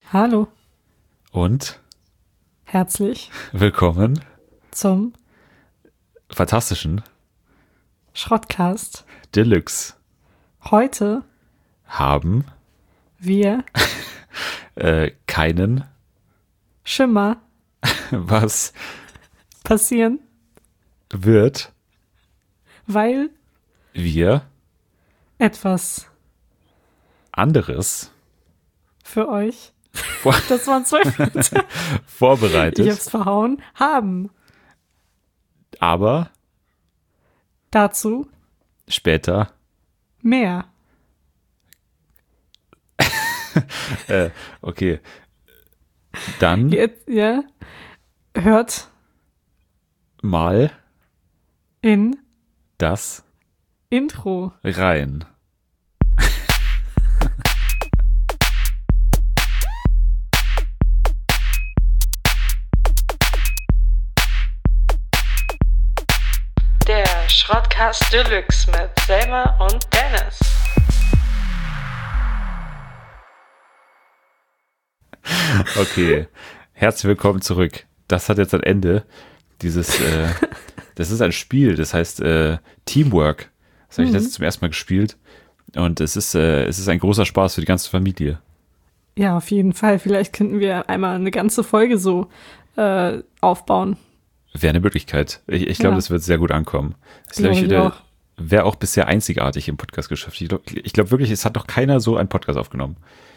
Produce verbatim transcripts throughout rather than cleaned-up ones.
Hallo, Und herzlich willkommen zum fantastischen Schrottcast. Deluxe. Heute Haben wir äh, keinen Schimmer was passieren, wird weil wir etwas anderes für euch, vor das waren zwölf Minuten, ich vorbereitet, hab's verhauen, haben. aber Dazu später mehr. äh, okay. Dann Jetzt, ja, hört mal in das Intro. rein. Der Schrottcast Deluxe mit Selma und Dennis. Okay, herzlich willkommen zurück. Das hat jetzt ein Ende. Dieses, äh, das ist ein Spiel, das heißt äh, Teamwork. Das habe ich Mhm. letztens zum ersten Mal gespielt. Und es ist, äh, es ist ein großer Spaß für die ganze Familie. Ja, auf jeden Fall. Vielleicht könnten wir einmal eine ganze Folge so äh, aufbauen. Wäre eine Möglichkeit. Ich, ich glaube, Ja. das wird sehr gut ankommen. Das Glaube glaub ich der- auch. Wäre auch bisher einzigartig im Podcast-Geschäft. Ich glaube ich glaub wirklich, es hat noch keiner so einen Podcast aufgenommen.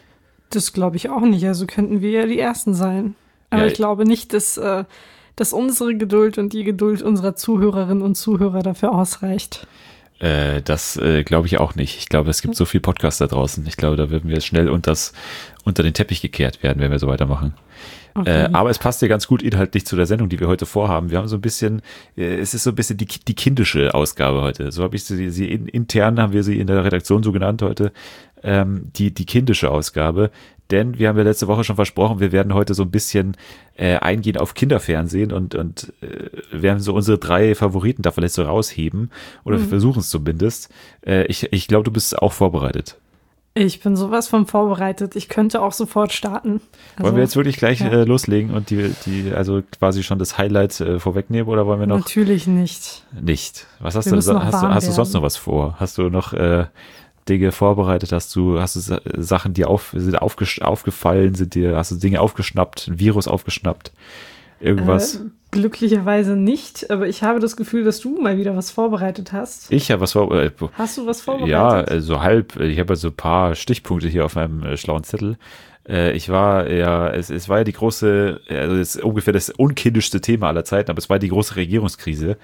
Das glaube ich auch nicht. Also könnten wir ja die Ersten sein. Aber Ja, ich glaube nicht, dass, äh, dass unsere Geduld und die Geduld unserer Zuhörerinnen und Zuhörer dafür ausreicht. Äh, das äh, glaube ich auch nicht. Ich glaube, es gibt so viel Podcasts da draußen. Ich glaube, da würden wir schnell unters, unter den Teppich gekehrt werden, wenn wir so weitermachen. Äh, Okay. aber es passt ja ganz gut inhaltlich zu der Sendung, die wir heute vorhaben. Wir haben so ein bisschen, äh, es ist so ein bisschen die, die kindische Ausgabe heute. So habe ich sie, sie in, intern haben wir sie in der Redaktion so genannt heute, ähm, die, die kindische Ausgabe. Denn wir haben ja letzte Woche schon versprochen, wir werden heute so ein bisschen äh, eingehen auf Kinderfernsehen und, und äh, werden so unsere drei Favoriten da vielleicht so rausheben. Oder wir versuchen es zumindest. Äh, ich ich glaube, du bist auch vorbereitet. Ich bin sowas von vorbereitet. Ich könnte auch sofort starten. Also, Wollen wir jetzt wirklich gleich ja. äh, loslegen und die, die, also quasi schon das Highlight äh, vorwegnehmen oder wollen wir noch Natürlich nicht. nicht? Was hast Wir du, müssen noch hast du, warm hast du sonst werden. noch was vor? Hast du noch äh, Dinge vorbereitet? Hast du, hast du Sa- Sachen, die auf, sind aufgesch- aufgefallen, sind dir, hast du Dinge aufgeschnappt, ein Virus aufgeschnappt? Irgendwas? Äh, glücklicherweise nicht, aber ich habe das Gefühl, dass du mal wieder was vorbereitet hast. Ich habe was vorbereitet. Hast du was Ja, vorbereitet? äh, so halb. Ich habe so ein paar Stichpunkte hier auf meinem äh, schlauen Zettel. Äh, ich war ja, es, es war ja die große, äh, also das ist ungefähr das unkindischste Thema aller Zeiten, aber es war die große Regierungskrise.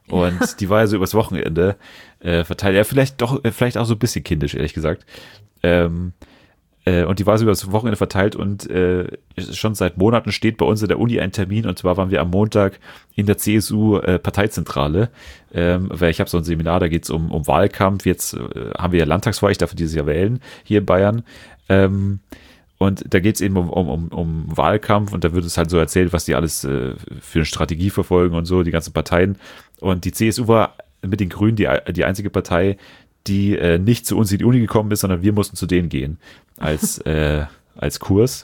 Und die war ja so übers Wochenende äh, verteilt. Ja, vielleicht doch, äh, vielleicht auch so ein bisschen kindisch, ehrlich gesagt. Ähm, äh, und die war so übers Wochenende verteilt und äh, schon seit Monaten steht bei uns in der Uni ein Termin und zwar waren wir am Montag in der C S U-Parteizentrale, ähm, weil ich habe so ein Seminar, da geht es um, um Wahlkampf. Jetzt äh, haben wir ja Landtagswahl, ich darf dieses Jahr wählen hier in Bayern. Ähm, und da geht es eben um, um, um, um Wahlkampf und da wird es halt so erzählt, was die alles äh, für eine Strategie verfolgen und so, die ganzen Parteien. Und die C S U war mit den Grünen die, die einzige Partei, die äh, nicht zu uns in die Uni gekommen ist, sondern wir mussten zu denen gehen als, äh, als Kurs.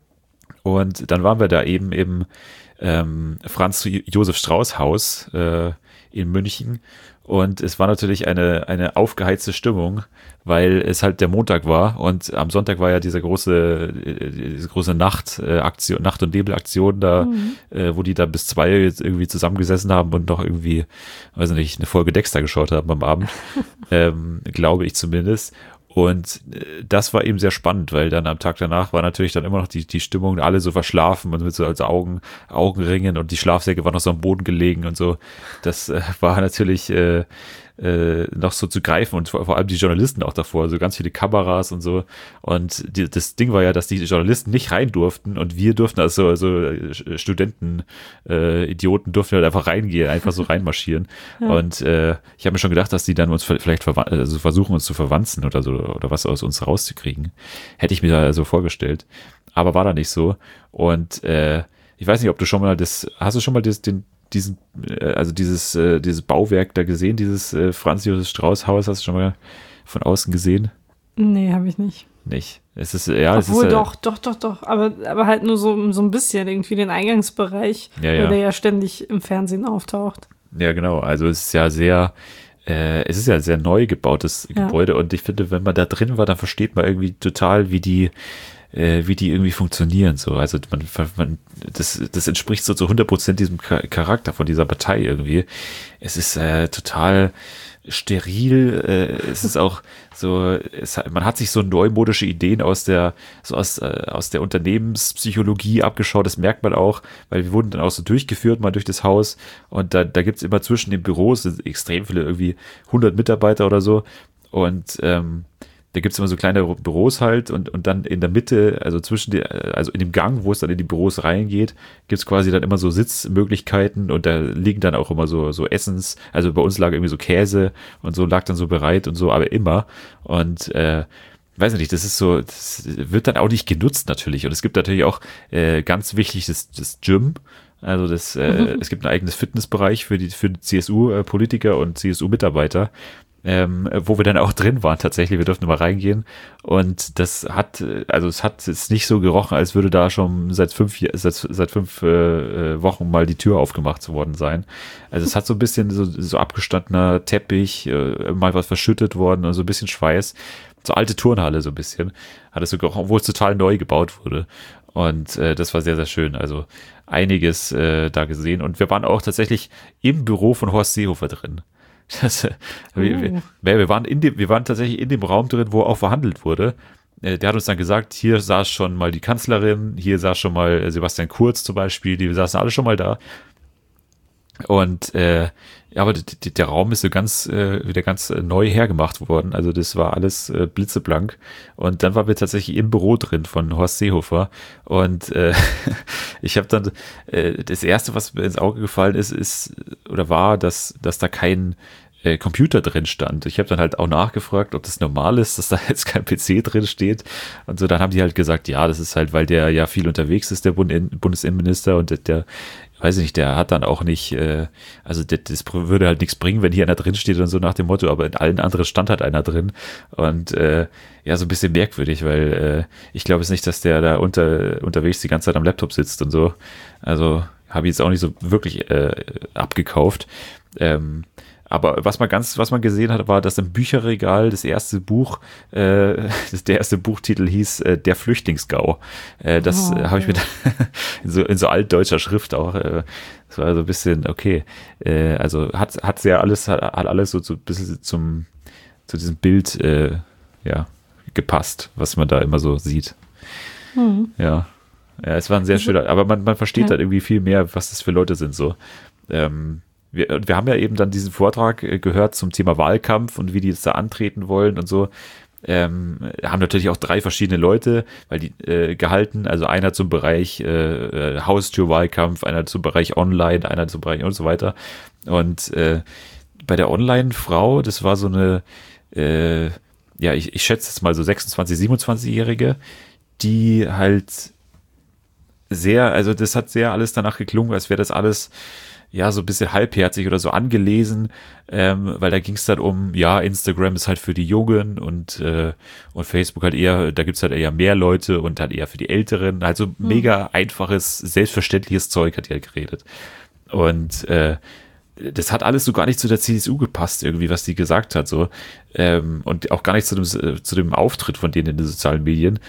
Und dann waren wir da eben im ähm, Franz Josef Strauß Haus äh, in München. Und es war natürlich eine, eine aufgeheizte Stimmung, weil es halt der Montag war und am Sonntag war ja diese große, äh, diese große Nacht, äh, Aktion, Nacht- und Nebelaktion da, äh, wo die da bis zwei jetzt irgendwie zusammengesessen haben und noch irgendwie, weiß nicht, eine Folge Dexter geschaut haben am Abend, ähm, glaube ich zumindest. Und äh, das war eben sehr spannend, weil dann am Tag danach war natürlich dann immer noch die, die Stimmung, alle so verschlafen und mit so als Augen, Augenringen und die Schlafsäcke waren noch so am Boden gelegen und so. Das äh, war natürlich äh, äh, noch so zu greifen und vor, vor allem die Journalisten auch davor, so ganz viele Kameras und so. Und die, das Ding war ja, dass die Journalisten nicht rein durften und wir durften, also, also äh, Studenten, äh, Idioten durften halt einfach reingehen, einfach so reinmarschieren. Und äh, ich habe mir schon gedacht, dass die dann uns vielleicht verwa- also versuchen, uns zu verwanzen oder so oder was aus uns rauszukriegen. Hätte ich mir da so vorgestellt. Aber war da nicht so. Und äh, ich weiß nicht, ob du schon mal das, hast du schon mal das, den, diesen, äh, also dieses, äh, dieses Bauwerk da gesehen, dieses äh, Franz Josef Strauß Haus, hast du schon mal von außen gesehen? Nee, habe ich nicht. nicht. Es ist, ja, es Obwohl, ist, doch, doch, doch, doch. Aber, aber halt nur so, so ein bisschen irgendwie den Eingangsbereich, Ja, ja. weil der ja ständig im Fernsehen auftaucht. Ja, genau. Also es ist ja sehr, äh, es ist ja ein sehr neu gebautes Ja. Gebäude und ich finde, wenn man da drin war, dann versteht man irgendwie total, wie die, äh, wie die irgendwie funktionieren. So, also man, man das, das entspricht so zu hundert Prozent diesem Charakter von dieser Partei irgendwie. Es ist äh, total steril, äh, es ist auch so, es, hat- man hat sich so neumodische Ideen aus der, so aus, äh, aus der Unternehmenspsychologie abgeschaut, das merkt man auch, weil wir wurden dann auch so durchgeführt mal durch das Haus und da, da gibt's immer zwischen den Büros sind extrem viele, irgendwie hundert Mitarbeiter oder so und ähm, da gibt's immer so kleine Büros halt und, und dann in der Mitte, also zwischen die, also in dem Gang, wo es dann in die Büros reingeht, gibt's quasi dann immer so Sitzmöglichkeiten und da liegen dann auch immer so, so Essens, also bei uns lag irgendwie so Käse und so lag dann so bereit und so, aber immer. Und äh, weiß ich nicht, das ist so, das wird dann auch nicht genutzt natürlich. Und es gibt natürlich auch äh, ganz wichtig das, das Gym. Also das, äh, es gibt ein eigenes Fitnessbereich für die für die C S U-Politiker und C S U-Mitarbeiter, ähm, wo wir dann auch drin waren tatsächlich. Wir durften mal reingehen und das hat, äh, also es hat jetzt nicht so gerochen, als würde da schon seit fünf Jahr- seit, seit fünf äh, äh, Wochen mal die Tür aufgemacht worden sein. Also es hat so ein bisschen so, so abgestandener Teppich, äh, mal was verschüttet worden und so ein bisschen Schweiß. So alte Turnhalle so ein bisschen. Hat es so gerochen, obwohl es total neu gebaut wurde. Und äh, das war sehr, sehr schön. Also einiges äh, da gesehen. Und wir waren auch tatsächlich im Büro von Horst Seehofer drin. Das, äh, wir, wir, wir, waren in dem, wir waren tatsächlich in dem Raum drin, wo auch verhandelt wurde. Äh, der hat uns dann gesagt, hier saß schon mal die Kanzlerin, hier saß schon mal Sebastian Kurz zum Beispiel, die saßen alle schon mal da. Und äh, ja, aber d- d- der Raum ist so ganz äh, wieder ganz äh, neu hergemacht worden. Also das war alles äh, blitzeblank. Und dann waren wir tatsächlich im Büro drin von Horst Seehofer. Und äh, ich habe dann äh, das erste, was mir ins Auge gefallen ist, ist oder war, dass dass da kein äh, Computer drin stand. Ich habe dann halt auch nachgefragt, ob das normal ist, dass da jetzt kein P C drin steht. Und so, dann haben die halt gesagt, ja, das ist halt, weil der ja viel unterwegs ist, der Bund Bundesinnenminister und der, der weiß ich nicht, der hat dann auch nicht, äh, also das, das würde halt nichts bringen, wenn hier einer drin steht und so nach dem Motto, aber in allen anderen stand halt einer drin und äh, ja, so ein bisschen merkwürdig, weil äh, ich glaube es nicht, dass der da unter, unterwegs die ganze Zeit am Laptop sitzt und so, also habe ich jetzt auch nicht so wirklich äh, abgekauft, ähm, aber was man ganz, was man gesehen hat, war, dass im Bücherregal das erste Buch, äh, das, der erste Buchtitel hieß äh, Der Flüchtlingsgau. Äh, das Oh, äh, habe ich mir ja. da in so, in so altdeutscher Schrift auch. Äh, das war so ein bisschen okay. Äh, also hat hat sehr alles hat, hat alles so, so ein bisschen zum zu diesem Bild äh, ja gepasst, was man da immer so sieht. Hm. Ja, ja, es war ein sehr Also- schöner, aber man man versteht Ja. halt irgendwie viel mehr, was das für Leute sind so. Ähm, wir, und wir haben ja eben dann diesen Vortrag äh, gehört zum Thema Wahlkampf und wie die jetzt da antreten wollen und so. Ähm, haben natürlich auch drei verschiedene Leute, weil die äh, gehalten, also einer zum Bereich äh, äh, Haustürwahlkampf, einer zum Bereich Online, einer zum Bereich und so weiter. Und äh, bei der Online-Frau, das war so eine, äh, ja, ich, ich schätze jetzt mal so sechsundzwanzig-, siebenundzwanzigjährige, die halt sehr, also das hat sehr alles danach geklungen, als wäre das alles ja so ein bisschen halbherzig oder so angelesen, ähm, weil da ging es dann um, ja, Instagram ist halt für die Jungen und äh, und Facebook halt eher, da gibt's halt eher mehr Leute und halt eher für die Älteren, halt so mega einfaches, selbstverständliches Zeug hat die halt geredet. Und äh, das hat alles so gar nicht zu der C S U gepasst, irgendwie, was die gesagt hat, so. Ähm, und auch gar nicht zu dem, äh, zu dem Auftritt von denen in den sozialen Medien.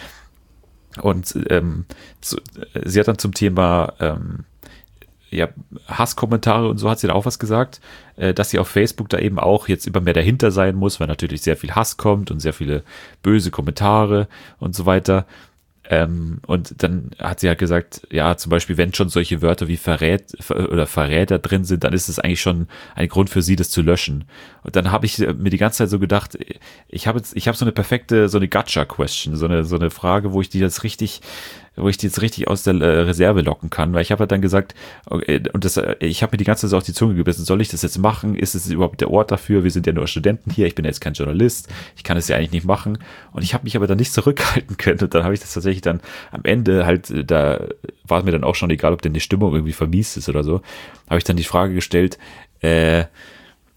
Und ähm, zu, sie hat dann zum Thema ähm, ja, Hasskommentare und so hat sie da auch was gesagt, äh, dass sie auf Facebook da eben auch jetzt immer mehr dahinter sein muss, weil natürlich sehr viel Hass kommt und sehr viele böse Kommentare und so weiter. Ähm, und dann hat sie halt gesagt, ja, zum Beispiel, wenn schon solche Wörter wie Verrät oder Verräter drin sind, dann ist es eigentlich schon ein Grund für sie, das zu löschen. Und dann habe ich mir die ganze Zeit so gedacht, ich habe jetzt, ich habe so eine perfekte, so eine Gotcha-Question, so eine, so eine Frage, wo ich die jetzt richtig, wo ich die jetzt richtig aus der äh, Reserve locken kann, weil ich habe halt dann gesagt, okay, und das, ich habe mir die ganze Zeit so auf die Zunge gebissen, soll ich das jetzt machen? Ist es überhaupt der Ort dafür? Wir sind ja nur Studenten hier, ich bin jetzt kein Journalist, ich kann es ja eigentlich nicht machen. Und ich habe mich aber dann nicht zurückhalten können und dann habe ich das tatsächlich dann am Ende halt, da war mir dann auch schon egal, ob denn die Stimmung irgendwie vermiest ist oder so, habe ich dann die Frage gestellt, äh,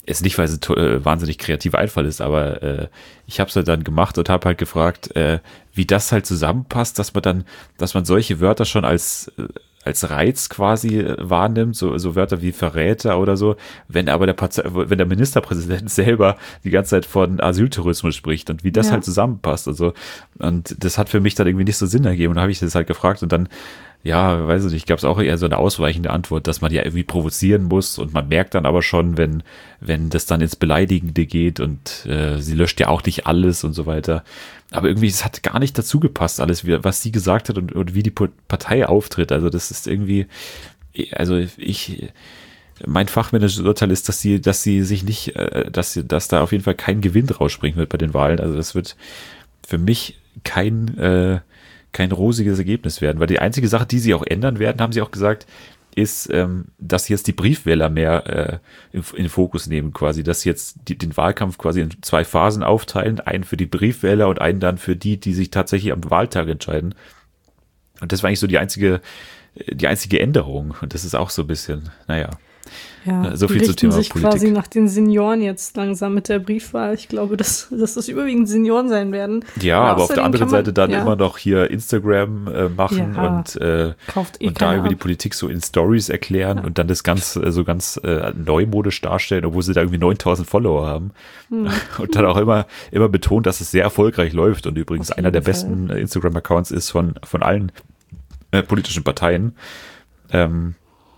ist nicht, weil es ein to- äh, wahnsinnig kreativer Einfall ist, aber äh, ich habe es halt dann gemacht und habe halt gefragt, äh, wie das halt zusammenpasst, dass man dann, dass man solche Wörter schon als äh, als Reiz quasi äh, wahrnimmt, so, so Wörter wie Verräter oder so, wenn aber der Partei, wenn der Ministerpräsident selber die ganze Zeit von Asyltourismus spricht und wie das Ja. halt zusammenpasst. Also, und das hat für mich dann irgendwie nicht so Sinn ergeben. Und dann habe ich das halt gefragt und dann, ja, weiß ich nicht, gab es auch eher so eine ausweichende Antwort, dass man ja irgendwie provozieren muss und man merkt dann aber schon, wenn, wenn das dann ins Beleidigende geht und äh, sie löscht ja auch nicht alles und so weiter. Aber irgendwie, es hat gar nicht dazu gepasst, alles, wie, was sie gesagt hat und, und wie die Partei auftritt. Also das ist irgendwie, also ich, mein fachmännisches Urteil ist, dass sie, dass sie sich nicht, äh, dass sie, dass da auf jeden Fall kein Gewinn rausspringen wird bei den Wahlen. Also das wird für mich kein, äh, kein rosiges Ergebnis werden, weil die einzige Sache, die sie auch ändern werden, haben sie auch gesagt, ist, ähm, dass sie jetzt die Briefwähler mehr äh, in, in den Fokus nehmen quasi, dass sie jetzt die, den Wahlkampf quasi in zwei Phasen aufteilen, einen für die Briefwähler und einen dann für die, die sich tatsächlich am Wahltag entscheiden. Und das war eigentlich so die einzige, die einzige Änderung. Und das ist auch so ein bisschen, naja. Ja, So viel die zum richten Thema sich Politik. quasi nach den Senioren jetzt langsam mit der Briefwahl. Ich glaube, dass, dass das überwiegend Senioren sein werden. Ja, Und aber auf der außerdem anderen kann man- Seite dann ja, immer noch hier Instagram äh, machen Ja. und, äh, kauft eh und da keiner über die ab. Politik so in Stories erklären Ja. und dann das ganz äh, so ganz äh, neumodisch darstellen, obwohl sie da irgendwie neuntausend Follower haben. Hm. Und dann auch immer immer betont, dass es sehr erfolgreich läuft und übrigens Auf einer der jeden besten äh, Instagram-Accounts ist von von allen äh, politischen Parteien. Ähm,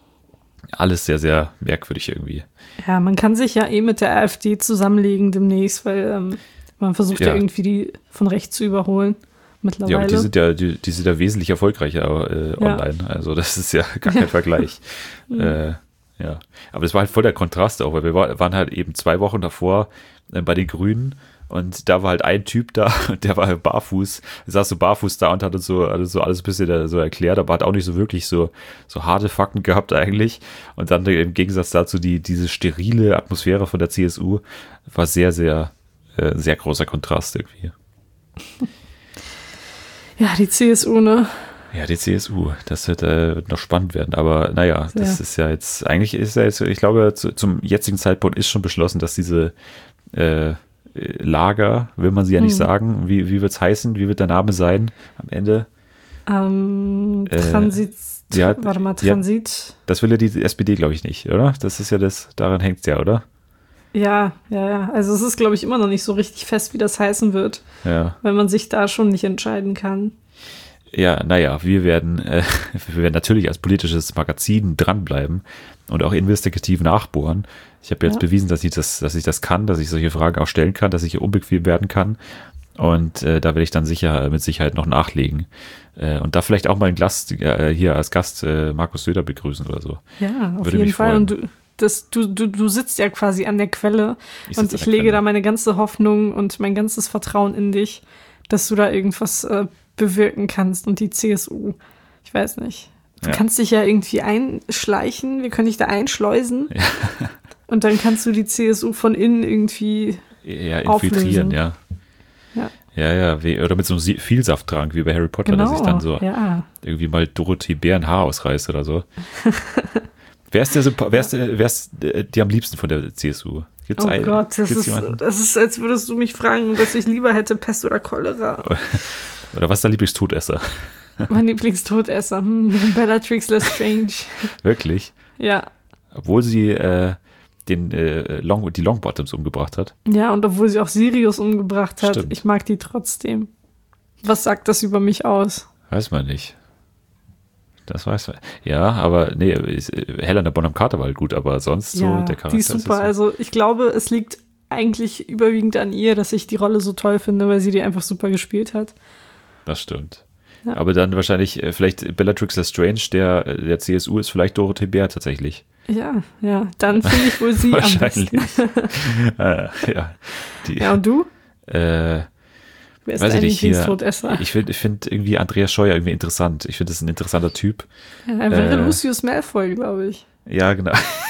alles sehr, sehr merkwürdig irgendwie. Ja, man kann sich ja eh mit der AfD zusammenlegen demnächst, weil ähm, man versucht ja. Ja. irgendwie die von rechts zu überholen mittlerweile. Ja, und die sind ja, die, die sind ja wesentlich erfolgreicher äh, Ja. online. Also das ist ja gar kein Vergleich. äh, ja. Aber das war halt voll der Kontrast auch, weil wir war, waren halt eben zwei Wochen davor äh, bei den Grünen und da war halt ein Typ da, der war halt barfuß, saß so barfuß da und hat uns so, also so alles ein bisschen da so erklärt, aber hat auch nicht so wirklich so, so harte Fakten gehabt eigentlich. Und dann im Gegensatz dazu die, diese sterile Atmosphäre von der C S U war sehr, sehr, äh, sehr großer Kontrast irgendwie. Ja, die C S U, ne? Ja, die C S U, das wird äh, noch spannend werden, aber naja, Sehr. das ist ja jetzt, eigentlich ist ja jetzt, ich glaube, zu, zum jetzigen Zeitpunkt ist schon beschlossen, dass diese äh, Lager, will man sie ja nicht Hm. sagen, wie, wie wird es heißen, wie wird der Name sein am Ende? Ähm, Äh, Transit, ja, warte mal, ja. Transit. Das will ja die S P D, glaube ich, nicht, oder? Das ist ja das, daran hängt es ja, oder? Ja, ja, ja. Also es ist, glaube ich, immer noch nicht so richtig fest, wie das heißen wird, Ja. weil man sich da schon nicht entscheiden kann. Ja, naja, wir werden, äh, wir werden natürlich als politisches Magazin dranbleiben und auch investigativ nachbohren. Ich habe jetzt Ja. bewiesen, dass ich das, dass ich das kann, dass ich solche Fragen auch stellen kann, dass ich hier unbequem werden kann. Und äh, da werde ich dann sicher mit Sicherheit noch nachlegen. Äh, und da vielleicht auch mal einen Gast, äh, hier als Gast äh, Markus Söder begrüßen oder so. Ja, auf Würde jeden mich Fall. freuen. Und du, das, du, du, du sitzt ja quasi an der Quelle Ich und sitze an ich der lege Quelle. da meine ganze Hoffnung und mein ganzes Vertrauen in dich, dass du da irgendwas äh, bewirken kannst und die C S U, ich weiß nicht. Du Ja. kannst dich ja irgendwie einschleichen, wir können dich da einschleusen und dann kannst du die C S U von innen irgendwie, Ja, infiltrieren, Auflösen. ja. Ja. Ja, ja, wie, oder mit so einem Sie- Vielsafttrank wie bei Harry Potter, genau, dass ich dann so ja. irgendwie mal Dorothee Bären Haar ausreiße oder so. Wer ist der, Sympa- wer ist, der- wer ist äh, dir am liebsten von der C S U? Gibt's Oh einen? Gott, das Gibt's ist, jemanden? das ist, als würdest du mich fragen, was ich lieber hätte, Pest oder Cholera. Oder was ist dein Lieblingstodesser? Mein Lieblingstodesser, hm, Bellatrix Lestrange. Wirklich? Ja. Obwohl sie äh, den, äh, Long, die Longbottoms umgebracht hat. Ja, und obwohl sie auch Sirius umgebracht hat, Stimmt. ich mag die trotzdem. Was sagt das über mich aus? Weiß man nicht. Das weiß man. Ja, aber nee, ist, äh, Helena Bonham Carter war halt gut, aber sonst so ja, der Charakter. die ist super. so. Also ich glaube, es liegt eigentlich überwiegend an ihr, dass ich die Rolle so toll finde, weil sie die einfach super gespielt hat. Das stimmt. Ja. Aber dann wahrscheinlich, äh, vielleicht Bellatrix Lestrange, der, äh, der C S U ist vielleicht Dorothee Bär tatsächlich. Ja, ja, dann finde ich wohl sie am Wahrscheinlich. besten. äh, ja. Die, Ja, und du? äh, Wer ist weiß ich dein nicht, hier, Lieblingstodesser? ich finde ich find irgendwie Andreas Scheuer irgendwie interessant. Ich finde, das ist ein interessanter Typ. Ja, er wäre äh, Lucius Malfoy, glaube ich. Ja, genau.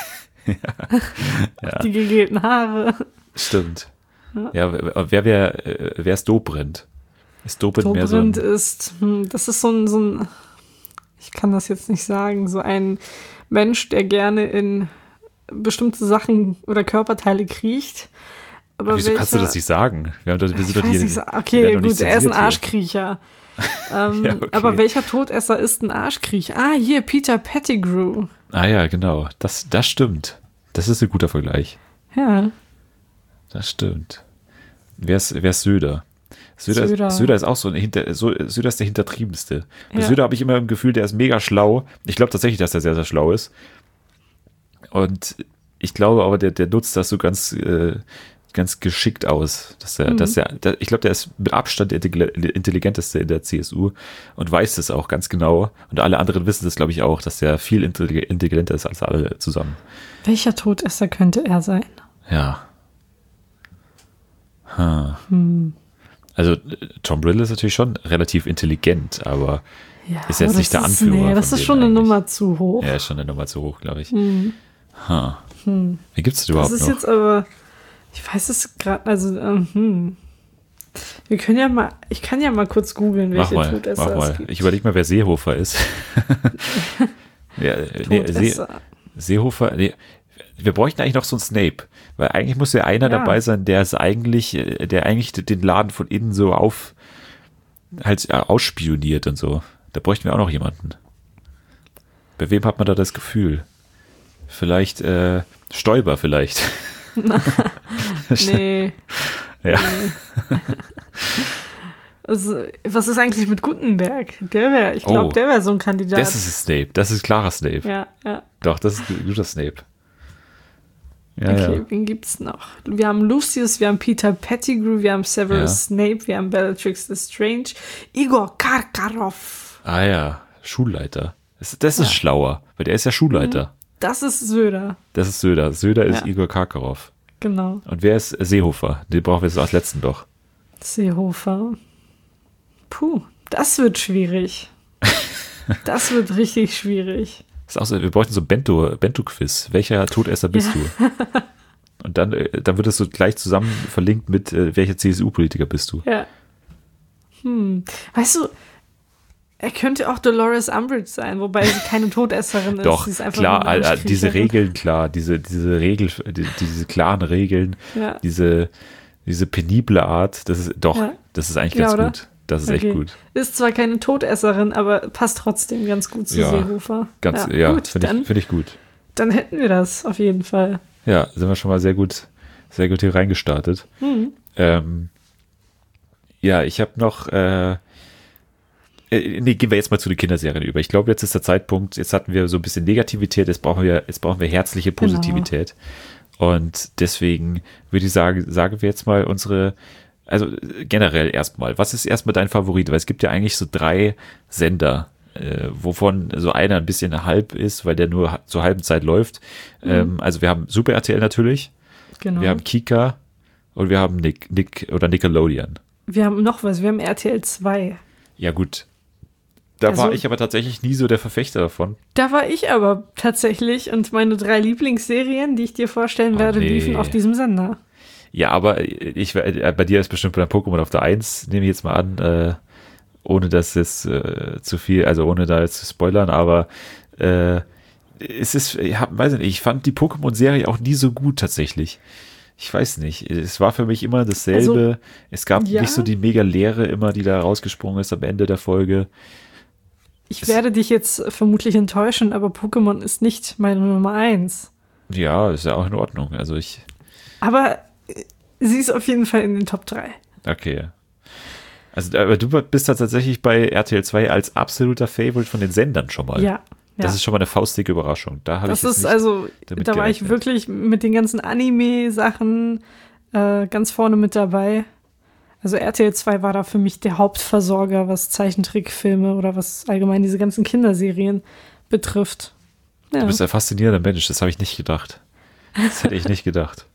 ja, Die gegelten Haare. stimmt. Ja. Ja, wer, wer, wer, äh, wer ist Dobrindt? Ist Dobrindt mehr so ein, Dobrindt ist, hm, das ist so ein, so ein, ich kann das jetzt nicht sagen, so ein Mensch, der gerne in bestimmte Sachen oder Körperteile kriecht. Aber, aber wieso welcher, kannst du das nicht sagen? Wir, haben doch, wir sind ich doch weiß hier, nicht, okay, gut, er ist ein hier. Arschkriecher. ähm, ja, okay. Aber welcher Todesser ist ein Arschkriecher? Ah, hier, Peter Pettigrew. Ah ja, genau. Das, das stimmt. Das ist ein guter Vergleich. Ja. Das stimmt. Wer ist, wer ist Söder? Söder, Söder. Söder ist auch so ein Hinter, so, Söder ist der Hintertriebenste. Bei Ja. Söder habe ich immer im Gefühl, der ist mega schlau. Ich glaube tatsächlich, dass er sehr, sehr schlau ist. Und ich glaube aber, der, der nutzt das so ganz, äh, ganz geschickt aus. Dass er, Mhm. dass er, der, ich glaube, der ist mit Abstand der intelligenteste in der C S U und weiß das auch ganz genau. Und alle anderen wissen das, glaube ich, auch, dass der viel intelligenter ist als alle zusammen. Welcher Todesser könnte er sein? Ja. Hm. Hm. Also Tom Riddle ist natürlich schon relativ intelligent, aber Ja, ist jetzt aber nicht der das ist- Anführer. Nee, das von ist denen schon eine eigentlich. Nummer zu hoch. Ja, ist schon eine Nummer zu hoch, glaube ich. Hm. Hm. Hm. Wie gibt's denn Das überhaupt ist noch? jetzt aber, ich weiß es gerade, also, ähm, hm. Wir können ja mal, ich kann ja mal kurz googeln, Mach welche mal, Todesser mach es mal. gibt. Ich überlege mal, wer Seehofer ist. ja, nee, See, Todesser. Seehofer, nee. Wir bräuchten eigentlich noch so einen Snape, weil eigentlich muss ja einer Ja. dabei sein, der es eigentlich, der eigentlich den Laden von innen so auf, halt ausspioniert und so. Da bräuchten wir auch noch jemanden. Bei wem hat man da das Gefühl? Vielleicht, äh, Stoiber vielleicht. Nee. Ja. Nee. Also, was ist eigentlich mit Gutenberg? Der wäre, ich glaube, Oh. der wäre so ein Kandidat. Das ist Snape, das ist klarer Snape. ja, ja. Doch, das ist ein guter Snape. Ja, Okay, ja. wen gibt's noch? Wir haben Lucius, wir haben Peter Pettigrew, wir haben Severus Ja. Snape, wir haben Bellatrix Lestrange, Igor Karkaroff. Ah ja, Schulleiter. Das, das ist Ja. schlauer, weil der ist ja Schulleiter. Das ist Söder, Das ist Söder. Söder ist Ja. Igor Karkaroff. genau. Und wer ist Seehofer? Den brauchen wir jetzt als letzten doch. Seehofer. Puh, das wird schwierig. Das wird richtig schwierig. Das ist auch so, wir bräuchten so ein Bento, Bento-Quiz. Welcher Todesser bist Ja. du? Und dann, äh, dann wird es so gleich zusammen verlinkt mit, äh, welcher C S U-Politiker bist du? Ja. Hm. Weißt du, er könnte auch Dolores Umbridge sein, wobei sie keine Todesserin ist. Doch, Sie ist einfach klar, nur eine äh, diese Arschkriecherin. Regeln, klar, diese, diese Regel, die, diese klaren Regeln, Ja. diese, diese penible Art, das ist, doch, Ja. das ist eigentlich Ja, ganz oder? gut. Das ist Okay. echt gut. Ist zwar keine Todesserin, aber passt trotzdem ganz gut zu Ja, Seehofer. Ganz, ja, gut, finde dann, ich, find ich gut. dann hätten wir das auf jeden Fall. Ja, sind wir schon mal sehr gut, sehr gut hier reingestartet. Hm. Ähm, ja, ich habe noch, äh, äh, nee, gehen wir jetzt mal zu den Kinderserien über. Ich glaube, jetzt ist der Zeitpunkt, jetzt hatten wir so ein bisschen Negativität, jetzt brauchen wir, jetzt brauchen wir herzliche Positivität. Und deswegen würde ich sagen, sagen wir jetzt mal unsere, also äh, generell erstmal, was ist erstmal dein Favorit? Weil es gibt ja eigentlich so drei Sender, äh, wovon so einer ein bisschen halb ist, weil der nur ha- zur halben Zeit läuft. Ähm, also wir haben Super R T L natürlich, Genau. wir haben Kika und wir haben Nick, Nick oder Nickelodeon. Wir haben noch was, wir haben R T L zwei. Ja, gut. Da Also- war ich aber tatsächlich nie so der Verfechter davon. Da war ich aber tatsächlich und meine drei Lieblingsserien, die ich dir vorstellen Oh, werde, nee. liefen auf diesem Sender. Ja, aber ich, äh, bei dir ist bestimmt bei Pokémon auf der eins, nehme ich jetzt mal an, äh, ohne dass es äh, zu viel, also ohne da jetzt zu spoilern, aber äh, es ist, ich hab, weiß nicht, ich fand die Pokémon-Serie auch nie so gut tatsächlich. Ich weiß nicht, es war für mich immer dasselbe. es gab ja. nicht so die mega Leere immer, die da rausgesprungen ist am Ende der Folge. Ich Es- werde dich jetzt vermutlich enttäuschen, aber Pokémon ist nicht meine Nummer eins. Ja, ist ja auch in Ordnung. Also ich, Aber äh, sie ist auf jeden Fall in den Top drei. okay. Also, aber du bist da tatsächlich bei R T L zwei als absoluter Favorite von den Sendern schon mal. Ja. Das ja. ist schon mal eine faustdicke Überraschung. Da habe ich Das jetzt ist nicht also, damit da war ich gerechnet. wirklich mit den ganzen Anime-Sachen äh, ganz vorne mit dabei. Also R T L zwei war da für mich der Hauptversorger, was Zeichentrickfilme oder was allgemein diese ganzen Kinderserien betrifft. Ja. Du bist ein faszinierender Mensch, das habe ich nicht gedacht. Das hätte ich nicht gedacht.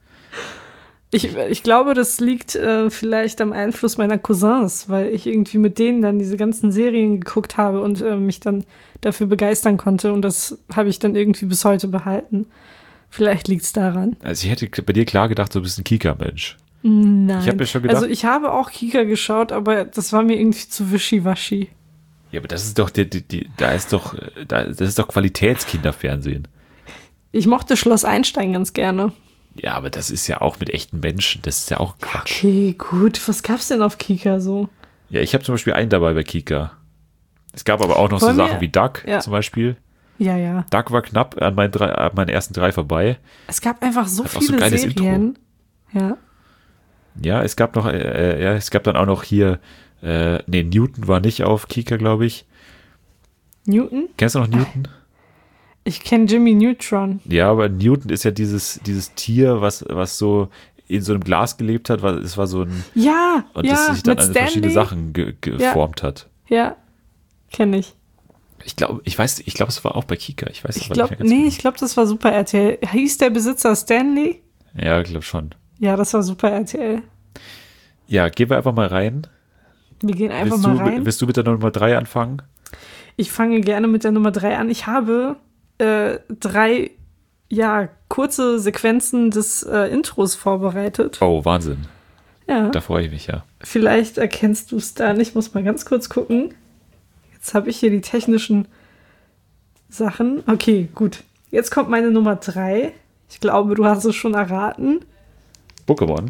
Ich, ich glaube, das liegt äh, vielleicht am Einfluss meiner Cousins, weil ich irgendwie mit denen dann diese ganzen Serien geguckt habe und äh, mich dann dafür begeistern konnte. Und das habe ich dann irgendwie bis heute behalten. Vielleicht liegt es daran. Also ich hätte bei dir klar gedacht, du bist ein Kika-Mensch. Nein. Ich habe mir schon gedacht, Also ich habe auch Kika geschaut, aber das war mir irgendwie zu wischiwaschi. ja, aber das ist doch, die, die, die, da ist doch, da, das ist doch Qualitätskinderfernsehen. Ich mochte Schloss Einstein ganz gerne. Ja, aber das ist ja auch mit echten Menschen. Das ist ja auch Quatsch. Okay, gut. Was gab's denn auf Kika so? Ja, ich habe zum Beispiel einen dabei bei Kika. Es gab aber auch noch Wollen so wir- Sachen wie Duck Ja. zum Beispiel. Ja, ja. Duck war knapp an meinen, drei, an meinen ersten drei vorbei. Es gab einfach so Hat auch so viele ein geiles Serien. Ja. Ja, es gab noch, äh, ja, es gab dann auch noch hier, äh, nee, Newton war nicht auf Kika, glaube ich. Newton? Kennst du noch Newton? Ich kenne Jimmy Neutron. Ja, aber Newton ist ja dieses, dieses Tier, was, was so in so einem Glas gelebt hat, weil es war so ein, Ja, und ja, das sich dann mit an verschiedene Stanley. Sachen ge geformt hat. Ja, kenne ich. Ich glaube, ich weiß, ich glaube, es war auch bei Kika. Ich weiß Ich aber glaube, nicht mehr ganz nee, genau. ich glaube, das war Super R T L. Hieß der Besitzer Stanley? Ja, ich glaube schon. Ja, das war Super R T L. Ja, gehen wir einfach mal rein. Wir gehen einfach Willst mal du, rein. willst du mit der Nummer drei anfangen? Ich fange gerne mit der Nummer drei an. Ich habe äh, drei, ja, kurze Sequenzen des äh, Intros vorbereitet. Oh, Wahnsinn. Ja, Da freue ich mich, ja. vielleicht erkennst du es dann. Ich muss mal ganz kurz gucken. Jetzt habe ich hier die technischen Sachen. Okay, gut. Jetzt kommt meine Nummer drei. Ich glaube, du hast es schon erraten. Pokémon.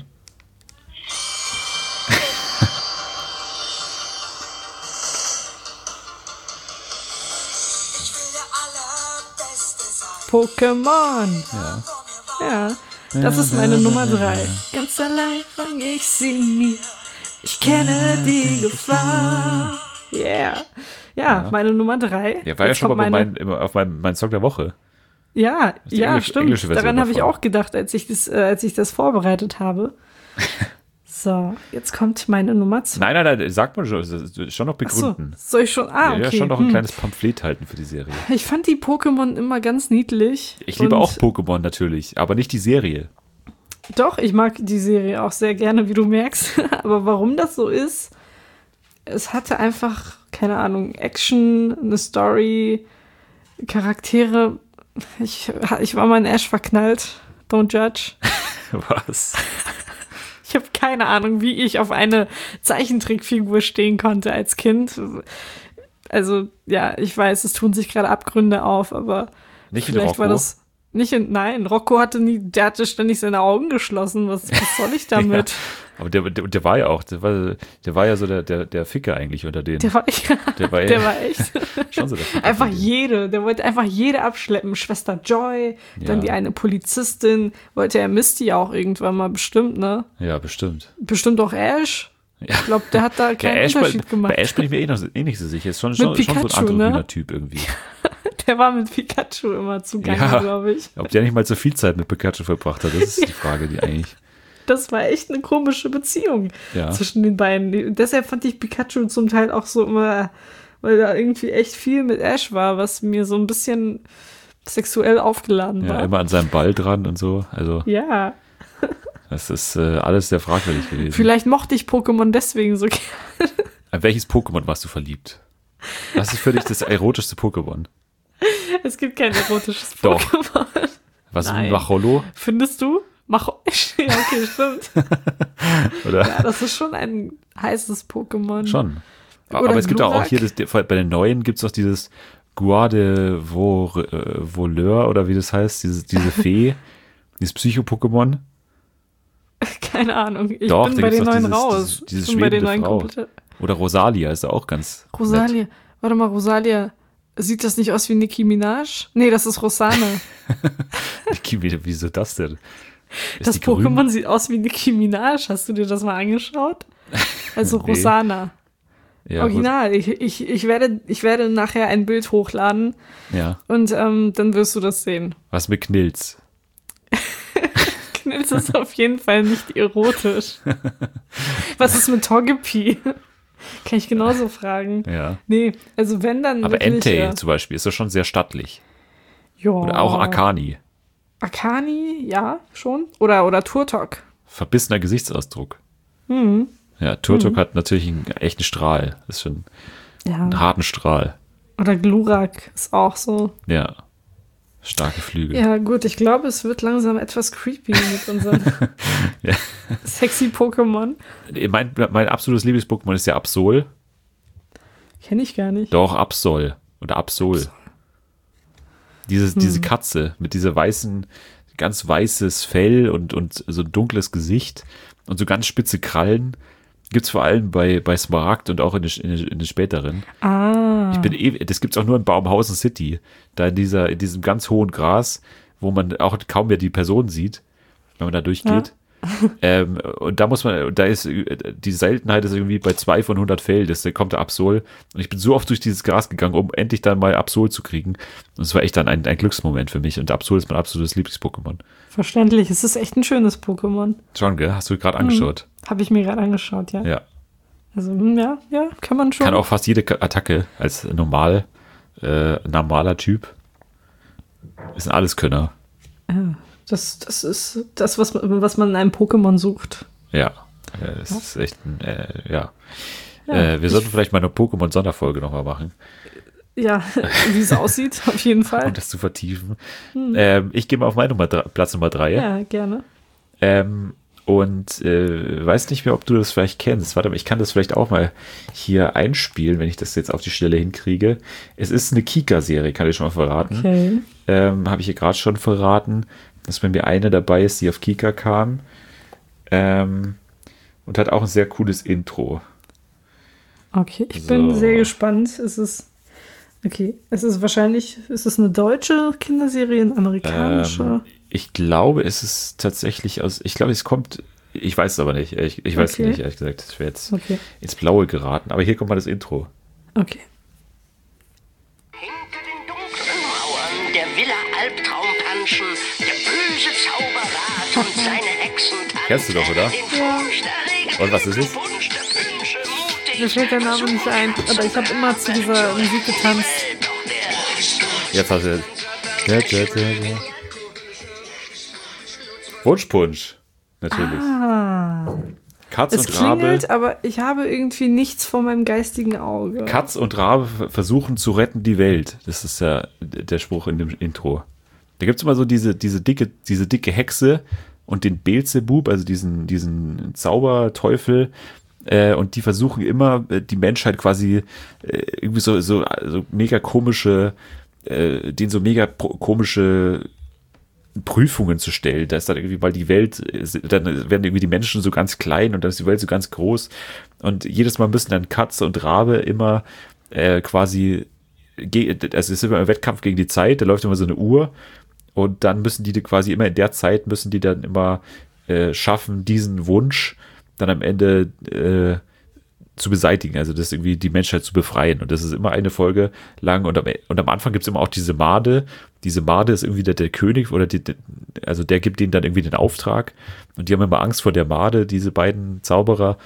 Pokémon. Ja. Ja, das ist meine Nummer drei. Ganz allein fang ich sie mir. Ich kenne die Gefahr. Yeah. Ja, meine Nummer drei. Ja, war ja Jetzt schon mal kommt bei meine- mein, immer auf meinem mein Song der Woche. Ja, die ja, Englisch- stimmt. englische Version Daran habe ich davon. auch gedacht, als ich das, äh, als ich das vorbereitet habe. So, jetzt kommt meine Nummer zwei. Nein, nein, nein, sagt man schon, das ist schon noch Achso, begründen. soll ich schon? Ah, Ja, okay. ja, schon noch ein Hm. kleines Pamphlet halten für die Serie. Ich fand die Pokémon immer ganz niedlich. Ich liebe Und auch Pokémon natürlich, aber nicht die Serie. Doch, ich mag die Serie auch sehr gerne, wie du merkst. Aber warum das so ist, es hatte einfach, keine Ahnung, Action, eine Story, Charaktere. Ich, ich war mal in Ash verknallt. Don't judge. Was? Ich habe keine Ahnung, wie ich auf eine Zeichentrickfigur stehen konnte als Kind. Also, ja, ich weiß, es tun sich gerade Abgründe auf, aber Nicht in vielleicht Rocco? war das nicht in, nein, Rocco hatte nie, der hatte ständig seine Augen geschlossen. Was, was soll ich damit? Aber der, der, der war ja auch, der war, der war ja so der, der, der Ficker eigentlich unter denen. Der war, Der war ja- der war echt. Schon so der Ficker Einfach von denen. jede, der wollte einfach jede abschleppen. Schwester Joy, dann Ja. die eine Polizistin, wollte er Misty auch irgendwann mal bestimmt, ne? Ja, bestimmt. Bestimmt auch Ash. Ja. Ich glaube, der hat da Ja, keinen Ash, bei, Unterschied gemacht. bei Ash bin ich mir eh, noch, eh nicht so sicher. Ist schon, schon, Mit schon so ein Pikachu, androgyner ne? Typ irgendwie. Der war mit Pikachu immer zugange, Ja. glaube ich. Ob der nicht mal so viel Zeit mit Pikachu verbracht hat, das ist die Frage, die eigentlich. Das war echt eine komische Beziehung Ja. zwischen den beiden. Deshalb fand ich Pikachu zum Teil auch so immer, weil da irgendwie echt viel mit Ash war, was mir so ein bisschen sexuell aufgeladen Ja, war. immer an seinem Ball dran und so. Also, Ja, das ist äh, alles sehr fragwürdig gewesen. vielleicht mochte ich Pokémon deswegen so gerne. An welches Pokémon warst du verliebt? Was ist für dich das erotischste Pokémon? Es gibt kein erotisches Doch. Pokémon. Was Nein. ein Macholo? Findest du? Mach. Ja, okay, stimmt. Oder? Ja, das ist schon ein heißes Pokémon. Schon. Oder Aber es gibt auch, auch Glurak. hier, das, bei den neuen gibt es auch dieses Guade Voleur oder wie das heißt, diese, diese Fee, dieses Psycho-Pokémon. Keine Ahnung. Ich Doch, bin da bei gibt's den doch neuen dieses- raus. dieses- dieses ich bin bei den schwebende neuen Frau. komplett. Oder Rosalia ist da auch ganz nett. Rosalia. Warte mal, Rosalia. Sieht das nicht aus wie Nicki Minaj? Nee, das ist Rosana. Wie- Wieso das denn? Ist Das die grün? Pokémon sieht aus wie Nicki Minaj. Hast du dir das mal angeschaut? Also Nee. Rosana. Ja, Original. Ich, ich, ich, werde, ich werde nachher ein Bild hochladen Ja. und ähm, dann wirst du das sehen. Was mit Knilz? Knilz ist auf jeden Fall nicht erotisch. Was ist mit Togepi? Kann ich genauso fragen. Ja. Nee, also wenn dann Aber wirklich, Entei ja. zum Beispiel ist doch schon sehr stattlich. Ja. Oder auch Akani. Akani, ja, schon. Oder, oder Turtok. Verbissener Gesichtsausdruck. Mhm. Ja, Turtok hat natürlich einen echten Strahl. Das ist schon Ja. einen harten Strahl. Oder Glurak ist auch so. Ja. Starke Flügel. Ja, gut, ich glaube, es wird langsam etwas creepy mit unseren Ja. sexy Pokémon. Mein, mein absolutes Lieblings-Pokémon ist ja Absol. Kenne ich gar nicht. Doch, Absol. Oder Absol. Dieses, Hm. diese Katze mit dieser weißen, ganz weißes Fell und, und so ein dunkles Gesicht und so ganz spitze Krallen. Gibt's vor allem bei, bei Smaragd und auch in den, in den, in den späteren. Ah. Ich bin eh, das gibt's auch nur in Baumhausen City. Da in dieser, in diesem ganz hohen Gras, wo man auch kaum mehr die Person sieht, wenn man da durchgeht. Ja. ähm, und da muss man, da ist, die Seltenheit ist irgendwie bei zwei von hundert Fällen, das, da kommt der Absol. Und ich bin so oft durch dieses Gras gegangen, um endlich dann mal Absol zu kriegen. Und es war echt dann ein, ein Glücksmoment für mich. Und Absol ist mein absolutes Lieblings-Pokémon. Verständlich, es ist echt ein schönes Pokémon. Schon, gell? Hast du gerade angeschaut? Hm. Habe ich mir gerade angeschaut, ja. Ja. Also, ja, ja, kann man schon. Kann auch fast jede Attacke als normal, äh, normaler Typ. Ist ein Alleskönner. Ja. Das, das ist das, was, was man in einem Pokémon sucht. Ja, es ja. ist echt ein, äh, ja. ja äh, wir sollten vielleicht mal eine Pokémon-Sonderfolge nochmal machen. Ja, wie es aussieht, auf jeden Fall. Um das zu vertiefen. Hm. Ähm, ich gehe mal auf meine Nummer, Platz Nummer drei. Ja, gerne. Ähm, und äh, weiß nicht mehr, ob du das vielleicht kennst. Warte mal, ich kann das vielleicht auch mal hier einspielen, wenn ich das jetzt auf die Stelle hinkriege. Es ist eine Kika-Serie, kann ich schon mal verraten. Okay. Ähm, habe ich hier gerade schon verraten, dass bei mir eine dabei ist, die auf Kika kam. Ähm, und hat auch ein sehr cooles Intro. Okay, ich so. bin sehr gespannt. Es ist, okay, es ist wahrscheinlich, ist es eine deutsche Kinderserie, eine amerikanische? Ähm, ich glaube, es ist tatsächlich aus, ich glaube, es kommt, ich weiß es aber nicht. Ich, ich weiß okay. es nicht, ehrlich gesagt. Das wäre jetzt okay. ins Blaue geraten. Aber hier kommt mal das Intro. Okay. Der Villa Albtraumpanschen, der böse Zauberrat und seine Hexentante. Kennst du doch, oder? Ja. Und was ist es? Mir fällt der Name nicht ein, aber ich habe immer zu dieser Musik getanzt. Jetzt hast du... Ja, ja, ja, ja. Wunschpunsch, natürlich. Ah. Katz Es und Rabe. klingelt, aber ich habe irgendwie nichts vor meinem geistigen Auge. Katz und Rabe versuchen zu retten die Welt. Das ist ja der Spruch in dem Intro. Da gibt es immer so diese, diese, dicke, diese dicke Hexe und den Beelzebub, also diesen, diesen Zauberteufel. Äh, und die versuchen immer, äh, die Menschheit quasi äh, irgendwie so, so, so mega komische, äh, denen so mega pro- komische Prüfungen zu stellen. Da ist dann irgendwie, weil die Welt, dann werden irgendwie die Menschen so ganz klein und dann ist die Welt so ganz groß. Und jedes Mal müssen dann Katze und Rabe immer äh, quasi, ge- also es ist immer ein Wettkampf gegen die Zeit, da läuft immer so eine Uhr und dann müssen die quasi immer in der Zeit, müssen die dann immer äh, schaffen, diesen Wunsch dann am Ende äh, zu beseitigen, also das irgendwie die Menschheit zu befreien. Und das ist immer eine Folge lang. Und am, und am Anfang gibt es immer auch diese Made. Diese Made ist irgendwie der, der König oder die, also der gibt denen dann irgendwie den Auftrag. Und die haben immer Angst vor der Made, diese beiden Zauberer.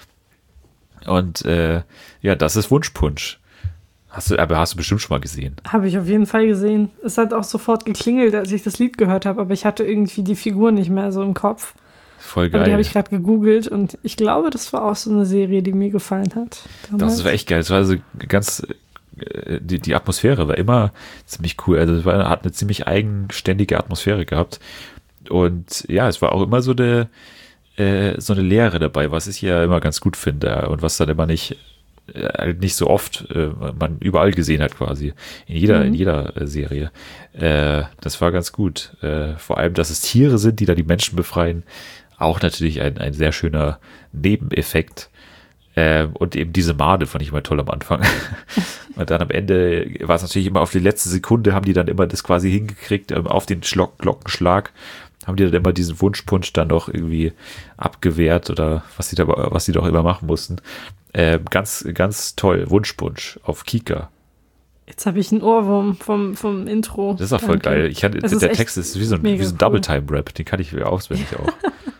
Und äh, ja, das ist Wunschpunsch. Hast du, aber hast du bestimmt schon mal gesehen. Habe ich auf jeden Fall gesehen. Es hat auch sofort geklingelt, als ich das Lied gehört habe, aber ich hatte irgendwie die Figur nicht mehr so im Kopf. Voll geil. Aber die habe ich gerade gegoogelt und ich glaube, das war auch so eine Serie, die mir gefallen hat. Damals. Das war echt geil. Es war so ganz, die, die Atmosphäre war immer ziemlich cool. Also es war, hat eine ziemlich eigenständige Atmosphäre gehabt. Und ja, es war auch immer so eine, äh, so eine Lehre dabei, was ich ja immer ganz gut finde und was dann immer nicht, äh, nicht so oft äh, man überall gesehen hat quasi. In jeder, mhm. in jeder äh, Serie. Äh, das war ganz gut. Äh, vor allem, dass es Tiere sind, die da die Menschen befreien. Auch natürlich ein, ein sehr schöner Nebeneffekt. Ähm, und eben diese Made fand ich immer toll am Anfang. Und dann am Ende war es natürlich immer auf die letzte Sekunde, haben die dann immer das quasi hingekriegt, ähm, auf den Schlock, Glockenschlag, haben die dann immer diesen Wunschpunsch dann noch irgendwie abgewehrt oder was sie da, was sie doch immer machen mussten. Ähm, ganz, ganz toll. Wunschpunsch auf Kika. Jetzt habe ich einen Ohrwurm vom, vom Intro. Das ist auch voll Danke. geil. Ich hatte, der Text ist wie so ein, wie so ein cool. Double-Time-Rap. Den kann ich auswendig auch.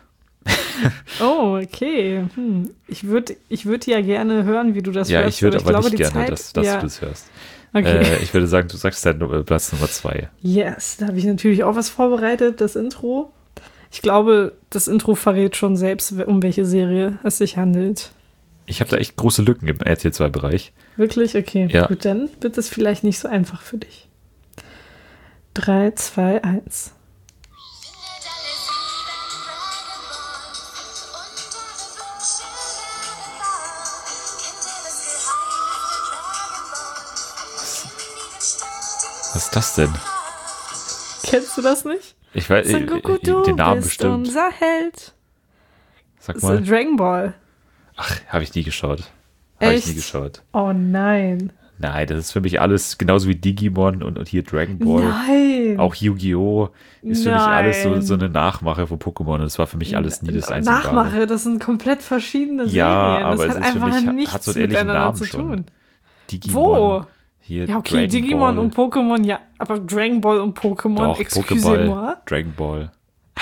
Oh, okay. Hm. Ich würde ich würd ja gerne hören, wie du das ja, hörst. ich würde aber, aber glaube, nicht gerne, Zeit, dass, dass ja. du das hörst. Okay. Äh, ich würde sagen, du sagst deinen Platz Nummer zwei. Yes, da habe ich natürlich auch was vorbereitet, das Intro. Ich glaube, das Intro verrät schon selbst, um welche Serie es sich handelt. Ich habe da echt große Lücken im R T L zwei Bereich. Wirklich? Okay, ja. Gut, dann wird es vielleicht nicht so einfach für dich. Drei, zwei, eins. Was ist das denn? Kennst du das nicht? Ich weiß, Son Goku, du den Namen bist bestimmt. unser Held. Sag Das mal. ist Dragon Ball. Ach, habe ich nie geschaut. Habe ich Echt? nie geschaut. Oh nein. Nein, das ist für mich alles genauso wie Digimon und, und hier Dragon Ball. Nein. Auch Yu-Gi-Oh! Ist für mich Nein. alles so, so eine Nachmache von Pokémon. Und das war für mich alles nie das einzige. Nachmache, das sind komplett verschiedene Ja, Serien. aber Das es hat ist für einfach mich- nichts hat so einen ähnlichen miteinander Namen zu schon. tun. Digimon. Wo? Hier Ja, okay, Dragon Digimon Ball. und Pokémon, ja, aber Dragon Ball und Pokémon, Doch, excusez-moi. Pokéball, Dragon Ball.